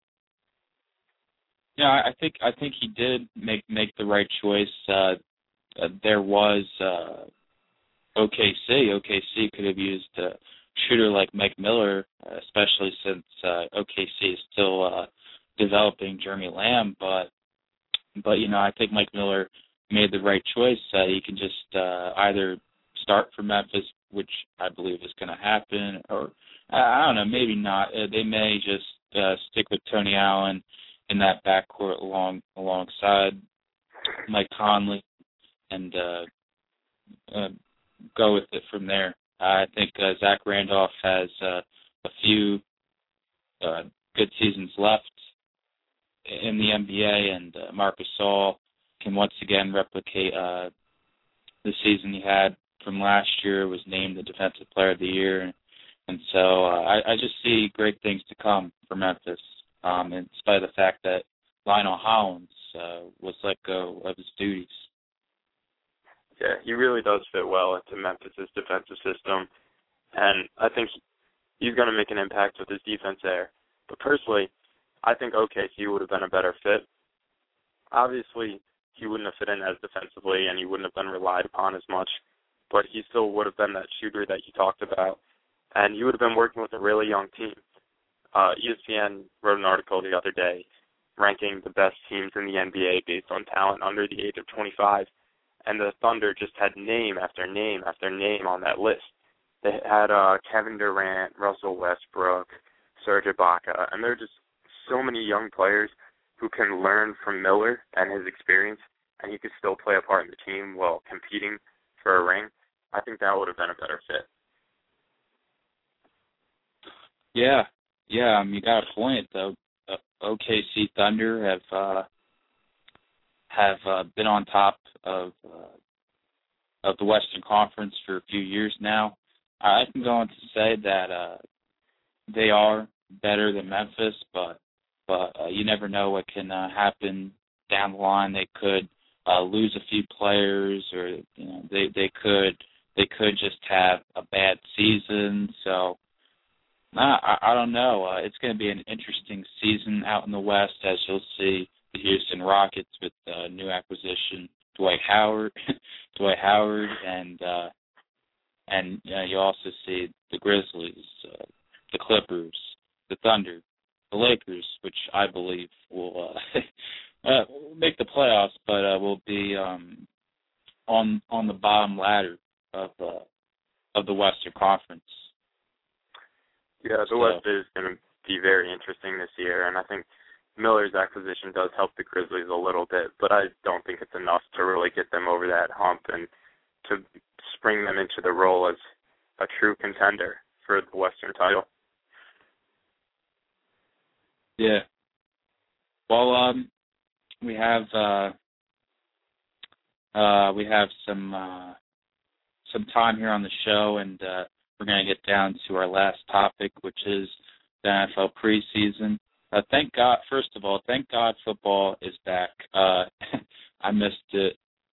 I think he did make the right choice. There was OKC. OKC could have used a shooter like Mike Miller, especially since OKC is still developing Jeremy Lamb. But I think Mike Miller made the right choice. He can just either start for Memphis, which I believe is going to happen, or I don't know, maybe not. They may just stick with Tony Allen in that backcourt alongside Mike Conley and go with it from there. I think Zach Randolph has a few good seasons left in the NBA, and Marc Gasol can once again replicate the season he had from last year, was named the Defensive Player of the Year. And so I just see great things to come for Memphis, in spite of the fact that Lionel Hollins was let go of his duties. Yeah, he really does fit well into Memphis' defensive system, and I think he's going to make an impact with his defense there. But personally, I think OKC would have been a better fit. Obviously, he wouldn't have fit in as defensively, and he wouldn't have been relied upon as much, but he still would have been that shooter that you talked about, and he would have been working with a really young team. ESPN wrote an article the other day ranking the best teams in the NBA based on talent under the age of 25, and the Thunder just had name after name after name on that list. They had Kevin Durant, Russell Westbrook, Serge Ibaka, and there are just so many young players who can learn from Miller and his experience, and he could still play a part in the team while competing for a ring. I think that would have been a better fit. Yeah, you got a point though. OKC Thunder have been on top of the Western Conference for a few years now. I can go on to say that they are better than Memphis, but but you never know what can happen down the line. They could lose a few players, or they could just have a bad season. So I don't know. It's going to be an interesting season out in the West, as you'll see the Houston Rockets with new acquisition Dwight Howard, and you also see the Grizzlies, the Clippers, the Thunder, the Lakers, which I believe will make the playoffs, but will be on the bottom ladder of the Western Conference. Yeah, the West is going to be very interesting this year, and I think Miller's acquisition does help the Grizzlies a little bit, but I don't think it's enough to really get them over that hump and to spring them into the role as a true contender for the Western title. Yeah. Well, we have some time here on the show, and we're going to get down to our last topic, which is the NFL preseason. Thank God football is back. I missed it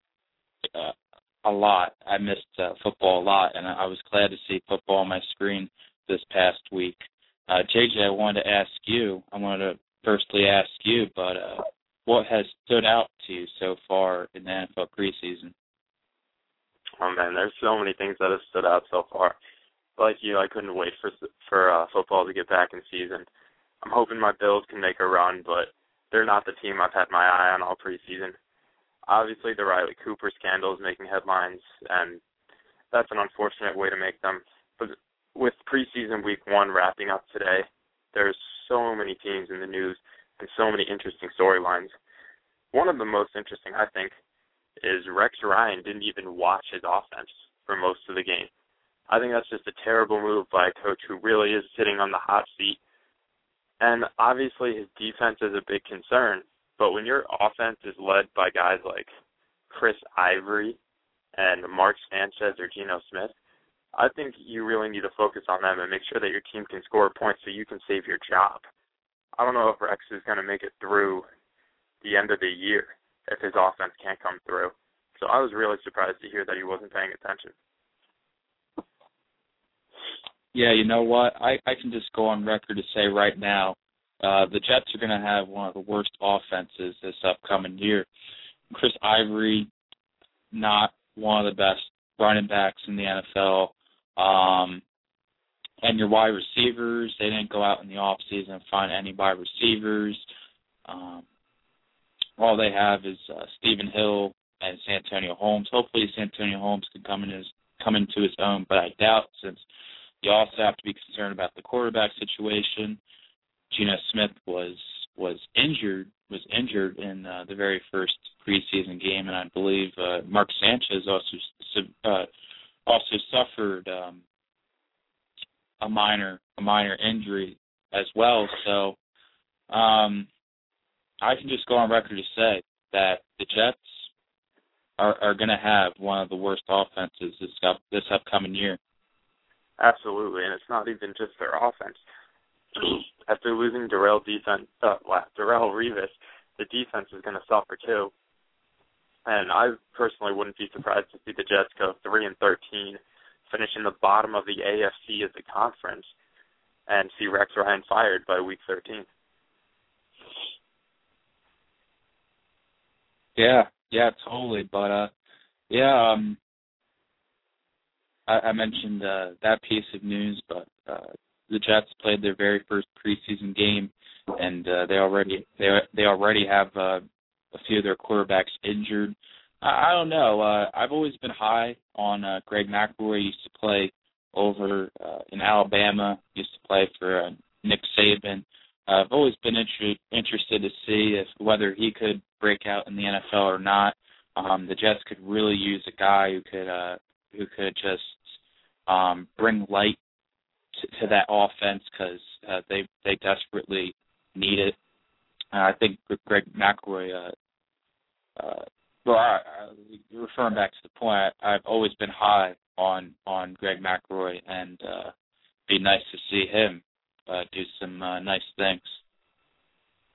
a lot. I missed football a lot, and I was glad to see football on my screen this past week. JJ, I wanted to firstly ask you, but what has stood out to you so far in the NFL preseason? Oh, man, there's so many things that have stood out so far. Like you, I couldn't wait for football to get back in season. I'm hoping my Bills can make a run, but they're not the team I've had my eye on all preseason. Obviously, the Riley Cooper scandal is making headlines, and that's an unfortunate way to make them. But with preseason week 1 wrapping up today, there's so many teams in the news and so many interesting storylines. One of the most interesting, I think, is Rex Ryan didn't even watch his offense for most of the game. I think that's just a terrible move by a coach who really is sitting on the hot seat. And obviously his defense is a big concern, but when your offense is led by guys like Chris Ivory and Mark Sanchez or Geno Smith, I think you really need to focus on them and make sure that your team can score points so you can save your job. I don't know if Rex is going to make it through the end of the year if his offense can't come through. So I was really surprised to hear that he wasn't paying attention. Yeah, you know what? I can just go on record to say right now, the Jets are going to have one of the worst offenses this upcoming year. Chris Ivory, not one of the best running backs in the NFL. And your wide receivers, they didn't go out in the offseason and find any wide receivers. All they have is Stephen Hill and Santonio Holmes. Hopefully Santonio Holmes can come into his own, but I doubt, since you also have to be concerned about the quarterback situation. Geno Smith was injured in the very first preseason game, and I believe Mark Sanchez also suffered a minor injury as well. So I can just go on record to say that the Jets are going to have one of the worst offenses this upcoming year. Absolutely, and it's not even just their offense. After losing Darrelle Revis, the defense is going to suffer too. And I personally wouldn't be surprised to see the Jets go 3-13, finish in the bottom of the AFC as a conference, and see Rex Ryan fired by week 13. Yeah, totally. But I mentioned that piece of news, but the Jets played their very first preseason game, and they already have a few of their quarterbacks injured. I don't know. I've always been high on Greg McElroy. He used to play over in Alabama. Used to play for Nick Saban. I've always been interested to see whether he could break out in the NFL or not. The Jets could really use a guy who could just bring light to that offense, because they desperately need it. I think Greg McElroy, referring back to the point, I've always been high on Greg McElroy, and be nice to see him do some nice things.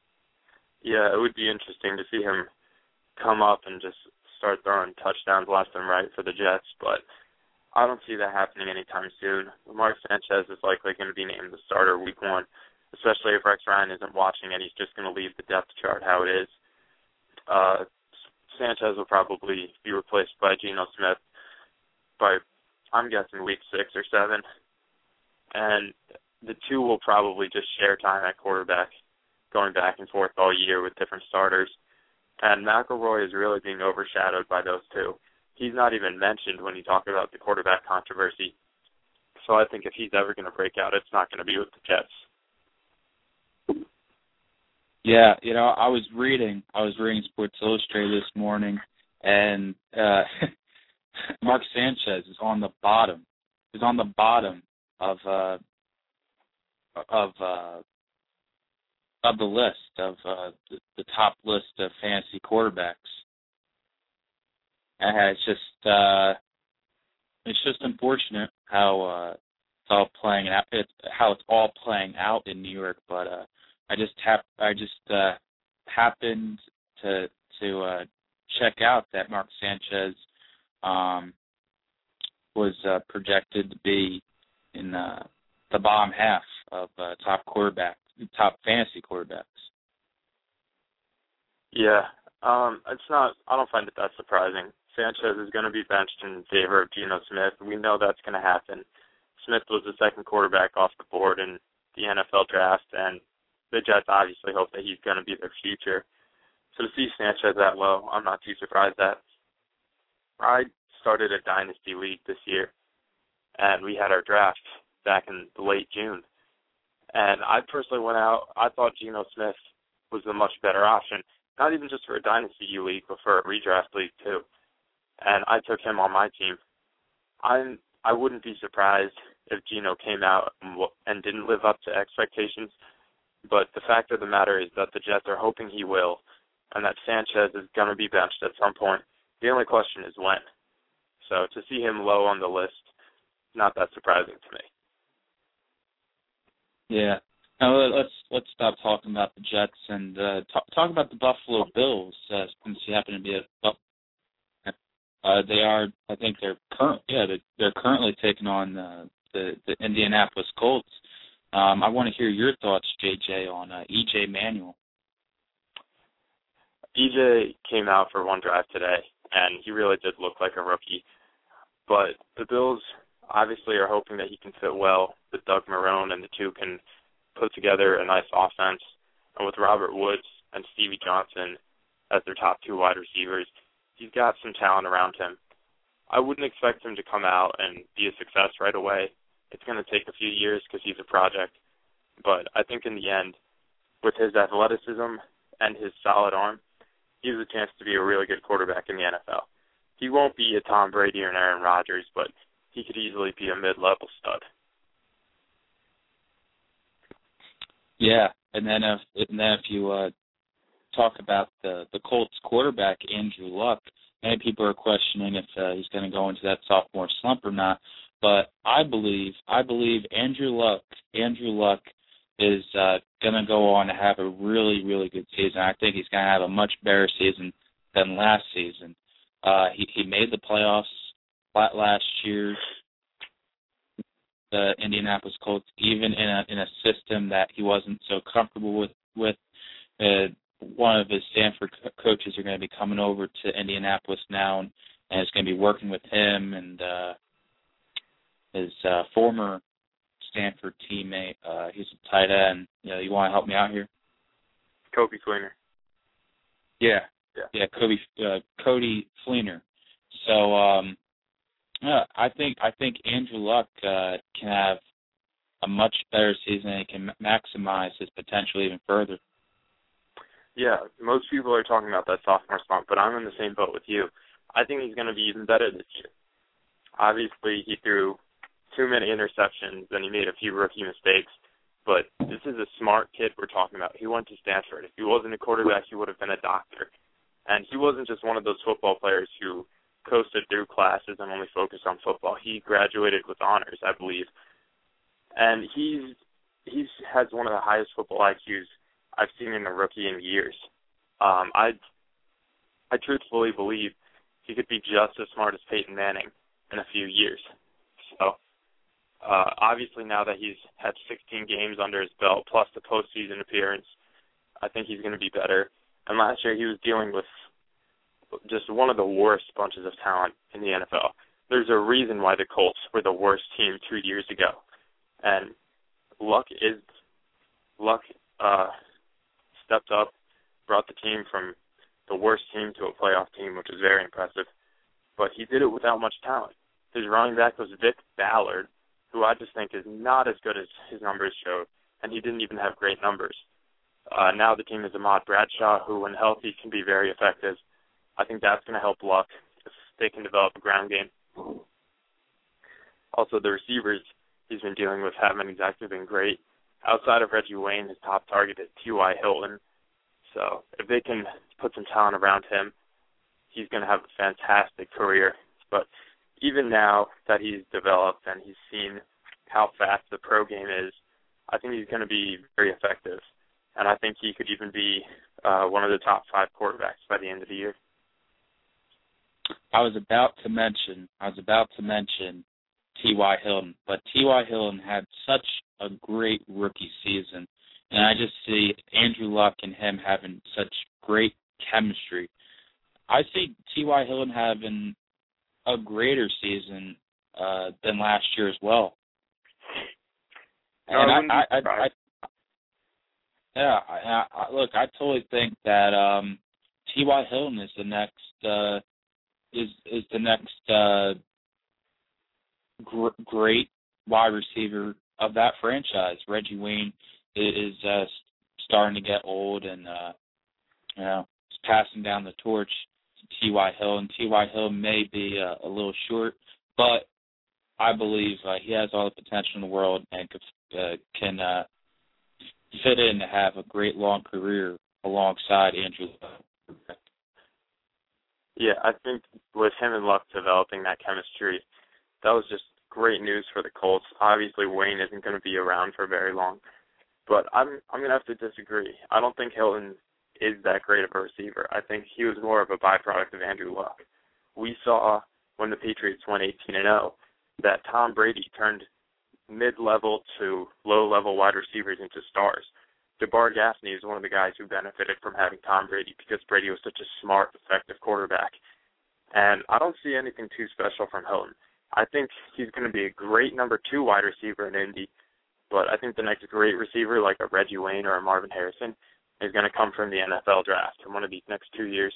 Yeah, it would be interesting to see him come up and just start throwing touchdowns left and right for the Jets, but I don't see that happening anytime soon. Mark Sanchez is likely going to be named the starter week 1, especially if Rex Ryan isn't watching and he's just going to leave the depth chart how it is. Sanchez will probably be replaced by Geno Smith by, I'm guessing, week 6 or 7. And the two will probably just share time at quarterback, going back and forth all year with different starters. And McElroy is really being overshadowed by those two. He's not even mentioned when you talk about the quarterback controversy. So I think if he's ever going to break out, it's not going to be with the Jets. Yeah, I was reading Sports Illustrated this morning, and Mark Sanchez is on the bottom. He's on the bottom of the list of the top list of fantasy quarterbacks. And it's just unfortunate how it's all playing out. How it's all playing out in New York. But I just happened to check out that Mark Sanchez was projected to be in the bottom half of top fantasy quarterbacks. Yeah, it's not. I don't find it that surprising. Sanchez is going to be benched in favor of Geno Smith. We know that's going to happen. Smith was the second quarterback off the board in the NFL draft, and the Jets obviously hope that he's going to be their future. So to see Sanchez that low, I'm not too surprised at. I started a dynasty league this year, and we had our draft back in late June. And I personally went out, I thought Geno Smith was the much better option, not even just for a dynasty league, but for a redraft league too. And I took him on my team. I wouldn't be surprised if Geno came out and didn't live up to expectations, but the fact of the matter is that the Jets are hoping he will, and that Sanchez is going to be benched at some point. The only question is when. So to see him low on the list, not that surprising to me. Yeah. Now let's stop talking about the Jets and talk about the Buffalo Bills, since you happen to be they are. I think they're currently taking on the Indianapolis Colts. I want to hear your thoughts, JJ, on EJ Manuel. EJ came out for one drive today, and he really did look like a rookie. But the Bills obviously are hoping that he can fit well with Doug Marrone, and the two can put together a nice offense. And with Robert Woods and Stevie Johnson as their top two wide receivers, he's got some talent around him. I wouldn't expect him to come out and be a success right away. It's going to take a few years because he's a project. But I think in the end, with his athleticism and his solid arm, he has a chance to be a really good quarterback in the NFL. He won't be a Tom Brady or an Aaron Rodgers, but he could easily be a mid-level stud. Yeah, and then if you talk about the Colts quarterback, Andrew Luck, many people are questioning if he's going to go into that sophomore slump or not. But I believe Andrew Luck is going to go on to have a really, really good season. I think he's going to have a much better season than last season. He made the playoffs last year. The Indianapolis Colts, even in a system that he wasn't so comfortable with. One of his Stanford coaches are going to be coming over to Indianapolis now, and is going to be working with him and his former Stanford teammate. He's a tight end. You want to help me out here? Coby Fleener. Yeah, Cody Fleener. So I think Andrew Luck can have a much better season and he can maximize his potential even further. Yeah, most people are talking about that sophomore slump, but I'm in the same boat with you. I think he's going to be even better this year. Obviously, he threw too many interceptions and he made a few rookie mistakes, but this is a smart kid we're talking about. He went to Stanford. If he wasn't a quarterback, he would have been a doctor. And he wasn't just one of those football players who coasted through classes and only focused on football. He graduated with honors, I believe. And he has one of the highest football IQs I've seen in a rookie in years. I truthfully believe he could be just as smart as Peyton Manning in a few years. So, obviously now that he's had 16 games under his belt, plus the postseason appearance, I think he's going to be better. And last year he was dealing with just one of the worst bunches of talent in the NFL. There's a reason why the Colts were the worst team 2 years ago. And Luck stepped up, brought the team from the worst team to a playoff team, which is very impressive. But he did it without much talent. His running back was Vic Ballard, who I just think is not as good as his numbers showed, and he didn't even have great numbers. Now the team is Ahmad Bradshaw, who when healthy can be very effective. I think that's going to help Luck if they can develop a ground game. Also, the receivers he's been dealing with haven't exactly been great. Outside of Reggie Wayne, his top target is T.Y. Hilton. So if they can put some talent around him, he's going to have a fantastic career. But even now that he's developed and he's seen how fast the pro game is, I think he's going to be very effective. And I think he could even be one of the top 5 quarterbacks by the end of the year. I was about to mention T.Y. Hilton, but T.Y. Hilton had such a great rookie season, and I just see Andrew Luck and him having such great chemistry. I see T.Y. Hilton having a greater season than last year as well. And look, I totally think that T.Y. Hilton is the next is the next great wide receiver of that franchise. Reggie Wayne is starting to get old, and he's passing down the torch to T.Y. Hilton. T.Y. Hilton may be a little short, but I believe he has all the potential in the world and can fit in to have a great long career alongside Andrew Luck. Yeah, I think with him and Luck developing that chemistry, that was just great news for the Colts. Obviously, Wayne isn't going to be around for very long, but I'm going to have to disagree. I don't think Hilton is that great of a receiver. I think he was more of a byproduct of Andrew Luck. We saw when the Patriots went 18-0 that Tom Brady turned mid-level to low-level wide receivers into stars. DeBar Gaffney is one of the guys who benefited from having Tom Brady because Brady was such a smart, effective quarterback. And I don't see anything too special from Hilton. I think he's going to be a great number 2 wide receiver in Indy, but I think the next great receiver, like a Reggie Wayne or a Marvin Harrison, is going to come from the NFL draft in one of these next 2 years.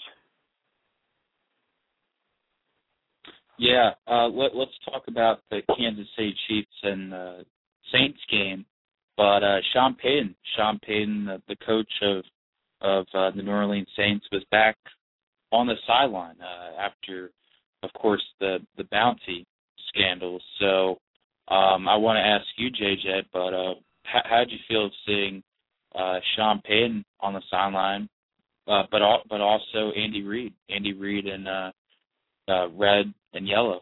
Yeah, let's talk about the Kansas City Chiefs and Saints game. But Sean Payton, the coach of the New Orleans Saints, was back on the sideline after, of course, the bounty scandal. So I want to ask you, JJ, but how did you feel seeing Sean Payton on the sideline, but also Andy Reid in red and yellow?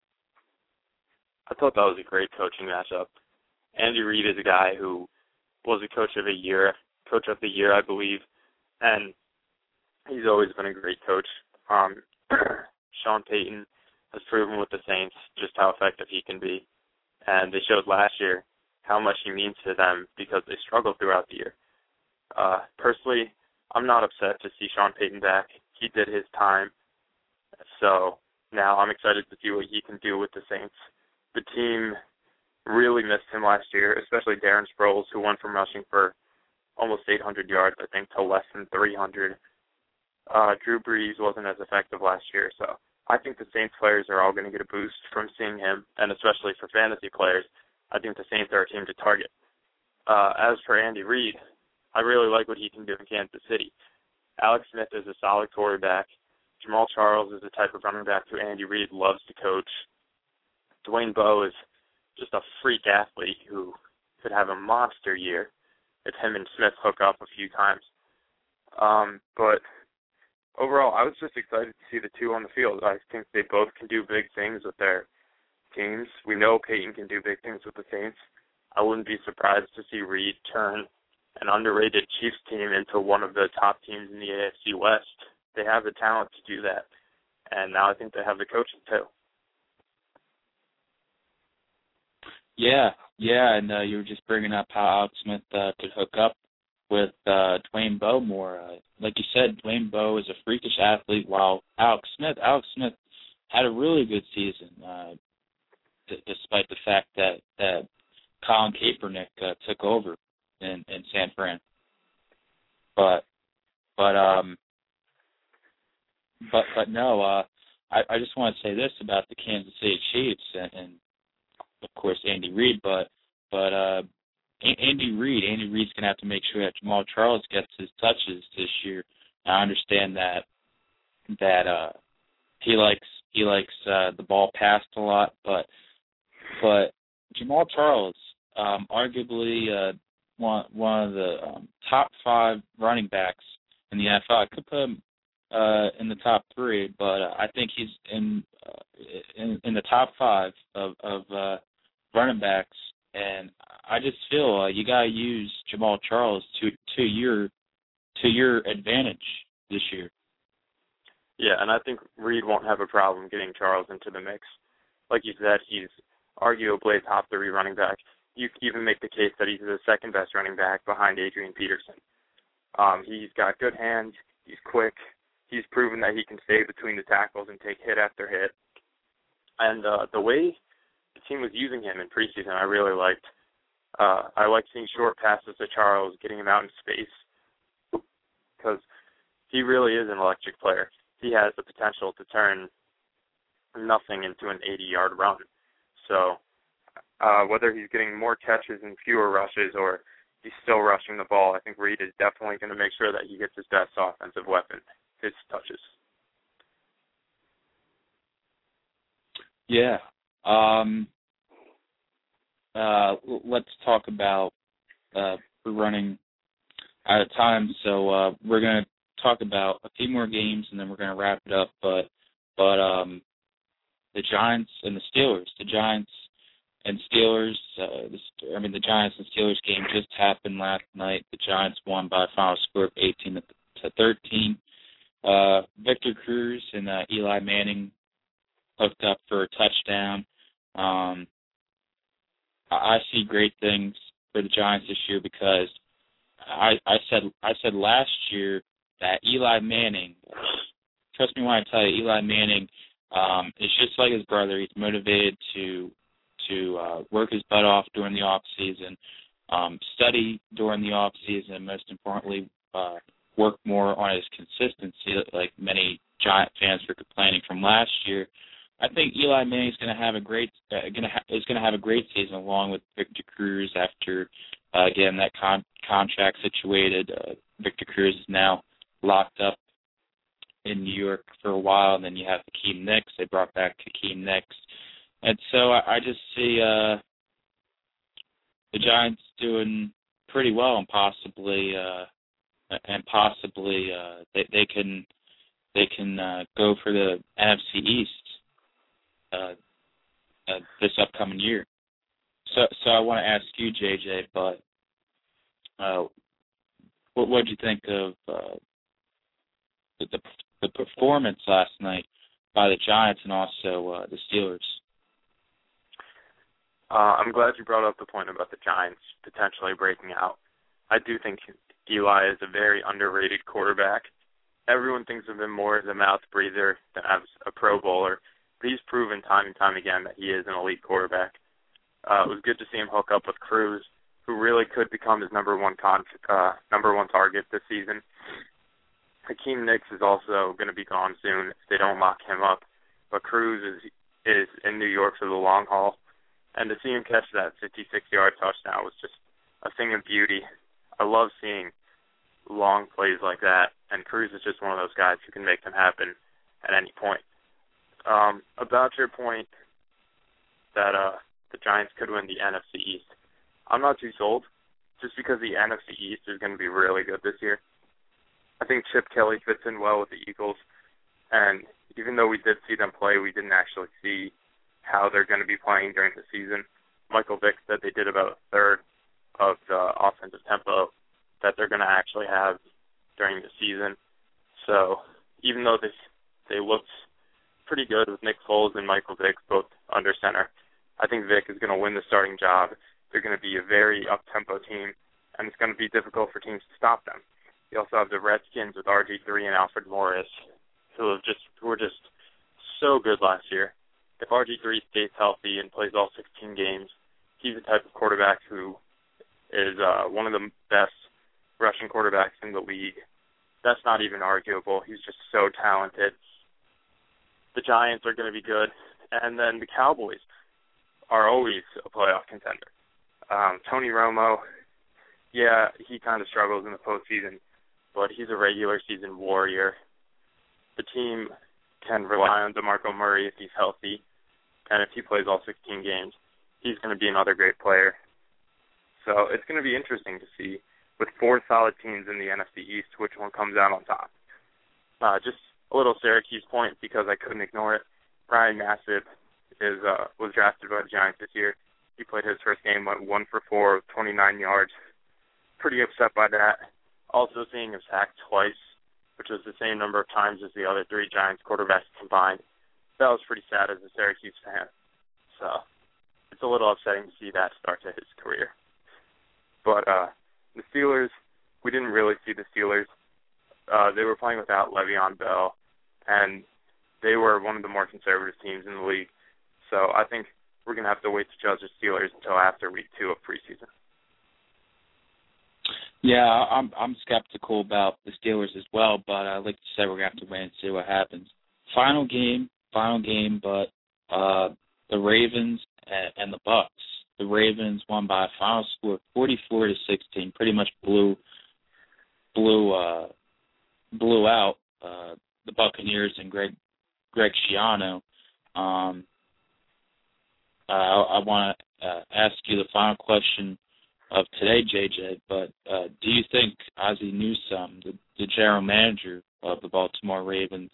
I thought that was a great coaching matchup. Andy Reid is a guy who was a coach of the year, I believe, and he's always been a great coach. Sean Payton has proven with the Saints just how effective he can be, and they showed last year how much he means to them because they struggled throughout the year. Personally, I'm not upset to see Sean Payton back. He did his time, so now I'm excited to see what he can do with the Saints. The team really missed him last year, especially Darren Sproles, who went from rushing for almost 800 yards, I think, to less than 300. Drew Brees wasn't as effective last year, so I think the Saints players are all going to get a boost from seeing him, and especially for fantasy players, I think the Saints are a team to target. As for Andy Reid, I really like what he can do in Kansas City. Alex Smith is a solid quarterback. Jamal Charles is the type of running back who Andy Reid loves to coach. Dwayne Bowe is just a freak athlete who could have a monster year if him and Smith hook up a few times. But overall, I was just excited to see the two on the field. I think they both can do big things with their teams. We know Peyton can do big things with the Saints. I wouldn't be surprised to see Reid turn an underrated Chiefs team into one of the top teams in the AFC West. They have the talent to do that, and now I think they have the coaching too. Yeah, and you were just bringing up how Alex Smith could hook up with Dwayne Bowe more. Like you said, Dwayne Bowe is a freakish athlete, while Alex Smith had a really good season, despite the fact that Colin Kaepernick took over in San Fran. But no, I just want to say this about the Kansas City Chiefs and of course Andy Reid, but Andy Reid's gonna have to make sure that Jamal Charles gets his touches this year. I understand that he likes the ball passed a lot, but Jamal Charles, arguably one of the top 5 running backs in the NFL. I could put him in the top 3, but I think he's in the top 5 of running backs, and I just feel you gotta use Jamal Charles to your advantage this year. Yeah, and I think Reid won't have a problem getting Charles into the mix. Like you said, he's arguably a top 3 running back. You can even make the case that he's the second best running back behind Adrian Peterson. He's got good hands. He's quick. He's proven that he can stay between the tackles and take hit after hit. And the way the team was using him in preseason, I really liked. I liked seeing short passes to Charles, getting him out in space, because he really is an electric player. He has the potential to turn nothing into an 80-yard run. So whether he's getting more catches and fewer rushes or he's still rushing the ball, I think Reid is definitely going to make sure that he gets his best offensive weapon, his touches. Yeah. Let's talk about we're running out of time, so we're going to talk about a few more games and then we're going to wrap it up. But the Giants and the Steelers. The Giants and Steelers. The Giants and Steelers game just happened last night. The Giants won by a final score of 18-13. Victor Cruz and Eli Manning hooked up for a touchdown. I see great things for the Giants this year because I said last year that Eli Manning, trust me when I tell you, Eli Manning is just like his brother. He's motivated to work his butt off during the off season, study during the off season, and most importantly, work more on his consistency, like many Giant fans were complaining from last year. I think Eli Manning is going to have a great season along with Victor Cruz after getting that contract situated. Victor Cruz is now locked up in New York for a while, and then you have Hakeem Nicks. They brought back Hakeem Nicks, and so I just see the Giants doing pretty well, and possibly they can go for the NFC East this upcoming year. So I want to ask you, JJ, but what did you think of the performance last night by the Giants and also the Steelers? I'm glad you brought up the point about the Giants potentially breaking out. I do think Eli is a very underrated quarterback. Everyone thinks of him more as a mouth breather than as a Pro Bowler. But he's proven time and time again that he is an elite quarterback. It was good to see him hook up with Cruz, who really could become his number one target this season. Hakeem Nicks is also going to be gone soon if they don't lock him up. But Cruz is in New York for the long haul. And to see him catch that 56-yard touchdown was just a thing of beauty. I love seeing long plays like that. And Cruz is just one of those guys who can make them happen at any point. About your point that the Giants could win the NFC East, I'm not too sold, just because the NFC East is going to be really good this year. I think Chip Kelly fits in well with the Eagles, and even though we did see them play, we didn't actually see how they're going to be playing during the season. Michael Vick said they did about a third of the offensive tempo they're going to actually have during the season. So even though they looked pretty good with Nick Foles and Michael Vick both under center, I think Vick is going to win the starting job. They're going to be a very up-tempo team, and it's going to be difficult for teams to stop them. You also have the Redskins with RG3 and Alfred Morris, who were just so good last year. If RG3 stays healthy and plays all 16 games, he's the type of quarterback who is one of the best rushing quarterbacks in the league. That's not even arguable. He's just so talented. The Giants are going to be good. And then the Cowboys are always a playoff contender. Tony Romo, yeah, he kind of struggles in the postseason, but he's a regular season warrior. The team can rely on DeMarco Murray if he's healthy, and if he plays all 16 games, he's going to be another great player. So it's going to be interesting to see, with 4 solid teams in the NFC East, which one comes out on top. Just a little Syracuse point, because I couldn't ignore it. Ryan Nassib was drafted by the Giants this year. He played his first game, went 1 for 4, 29 yards. Pretty upset by that. Also seeing him sacked twice, which was the same number of times as the other 3 Giants quarterbacks combined. That was pretty sad as a Syracuse fan. So it's a little upsetting to see that start to his career. But the Steelers, we didn't really see the Steelers. They were playing without Le'Veon Bell, and they were one of the more conservative teams in the league. So I think we're going to have to wait to judge the Steelers until after week 2 of preseason. Yeah, I'm skeptical about the Steelers as well, but like you said, we're going to have to wait and see what happens. Final game, but the Ravens and the Bucks. The Ravens won by a final score of 44-16. Pretty much blew out the Buccaneers and Greg Schiano. I want to ask you the final question of today, JJ, but do you think Ozzie Newsome, the general manager of the Baltimore Ravens,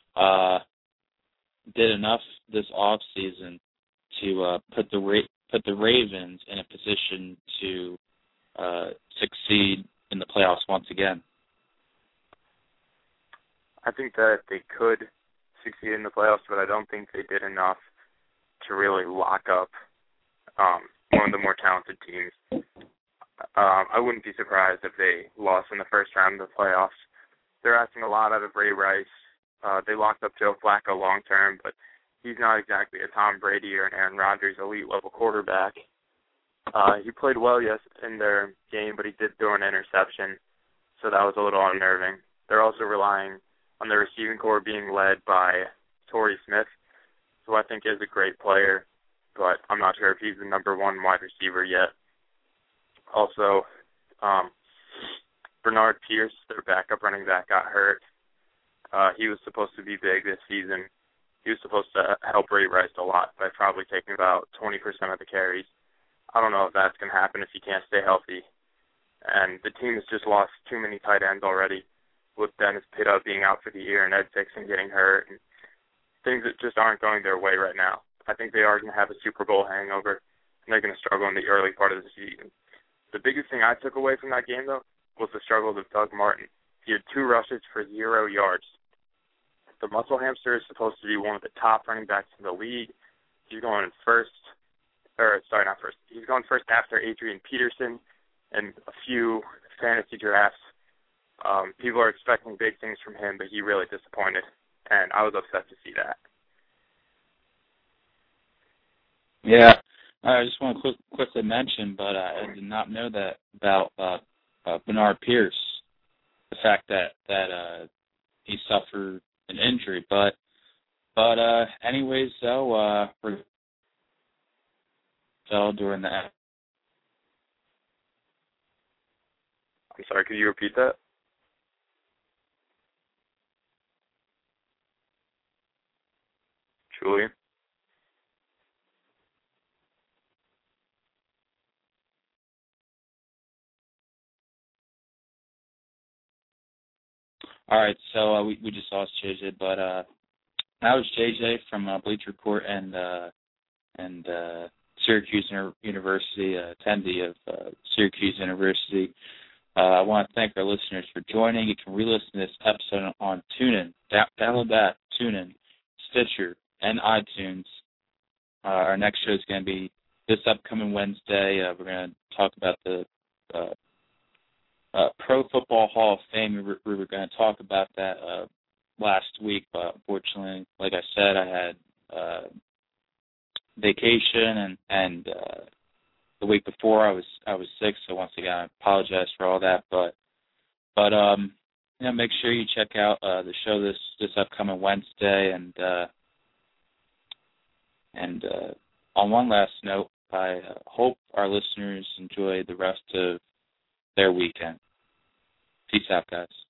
did enough this offseason to put the Ravens in a position to succeed in the playoffs once again? I think that they could succeed in the playoffs, but I don't think they did enough to really lock up one of the more talented teams. I wouldn't be surprised if they lost in the first round of the playoffs. They're asking a lot out of Ray Rice. They locked up Joe Flacco long term, but he's not exactly a Tom Brady or an Aaron Rodgers elite-level quarterback. He played well, yes, in their game, but he did throw an interception, so that was a little unnerving. They're also relying on their receiving core being led by Torrey Smith, who I think is a great player, but I'm not sure if he's the number 1 wide receiver yet. Also, Bernard Pierce, their backup running back, got hurt. He was supposed to be big this season. He was supposed to help Ray Rice a lot by probably taking about 20% of the carries. I don't know if that's going to happen if he can't stay healthy. And the team has just lost too many tight ends already, with Dennis Pitta being out for the year and Ed Dixon getting hurt. And things that just aren't going their way right now. I think they are going to have a Super Bowl hangover, and they're going to struggle in the early part of the season. The biggest thing I took away from that game, though, was the struggles of Doug Martin. He had 2 rushes for 0 yards. The muscle hamster is supposed to be one of the top running backs in the league. He's going first after Adrian Peterson and a few fantasy drafts. People are expecting big things from him, but he really disappointed, and I was upset to see that. Yeah, I just want to quickly mention, but I did not know that about Bernard Pierce, the fact that he suffered an injury. But anyways, though, during that. I'm sorry, could you repeat that? Julian? All right, so we just lost JJ, but that was JJ from Bleacher Report and Syracuse University, attendee of Syracuse University. I want to thank our listeners for joining. You can re-listen to this episode on TuneIn. Download that, TuneIn, Stitcher, and iTunes. Our next show is going to be this upcoming Wednesday. We're going to talk about the Pro Football Hall of Fame. We were going to talk about that last week, but unfortunately, like I said, I had vacation and the week before I was sick, so once again I apologize for all that. But make sure you check out the show this upcoming Wednesday. And on one last note, I hope our listeners enjoy the rest of their weekend. Peace out, guys.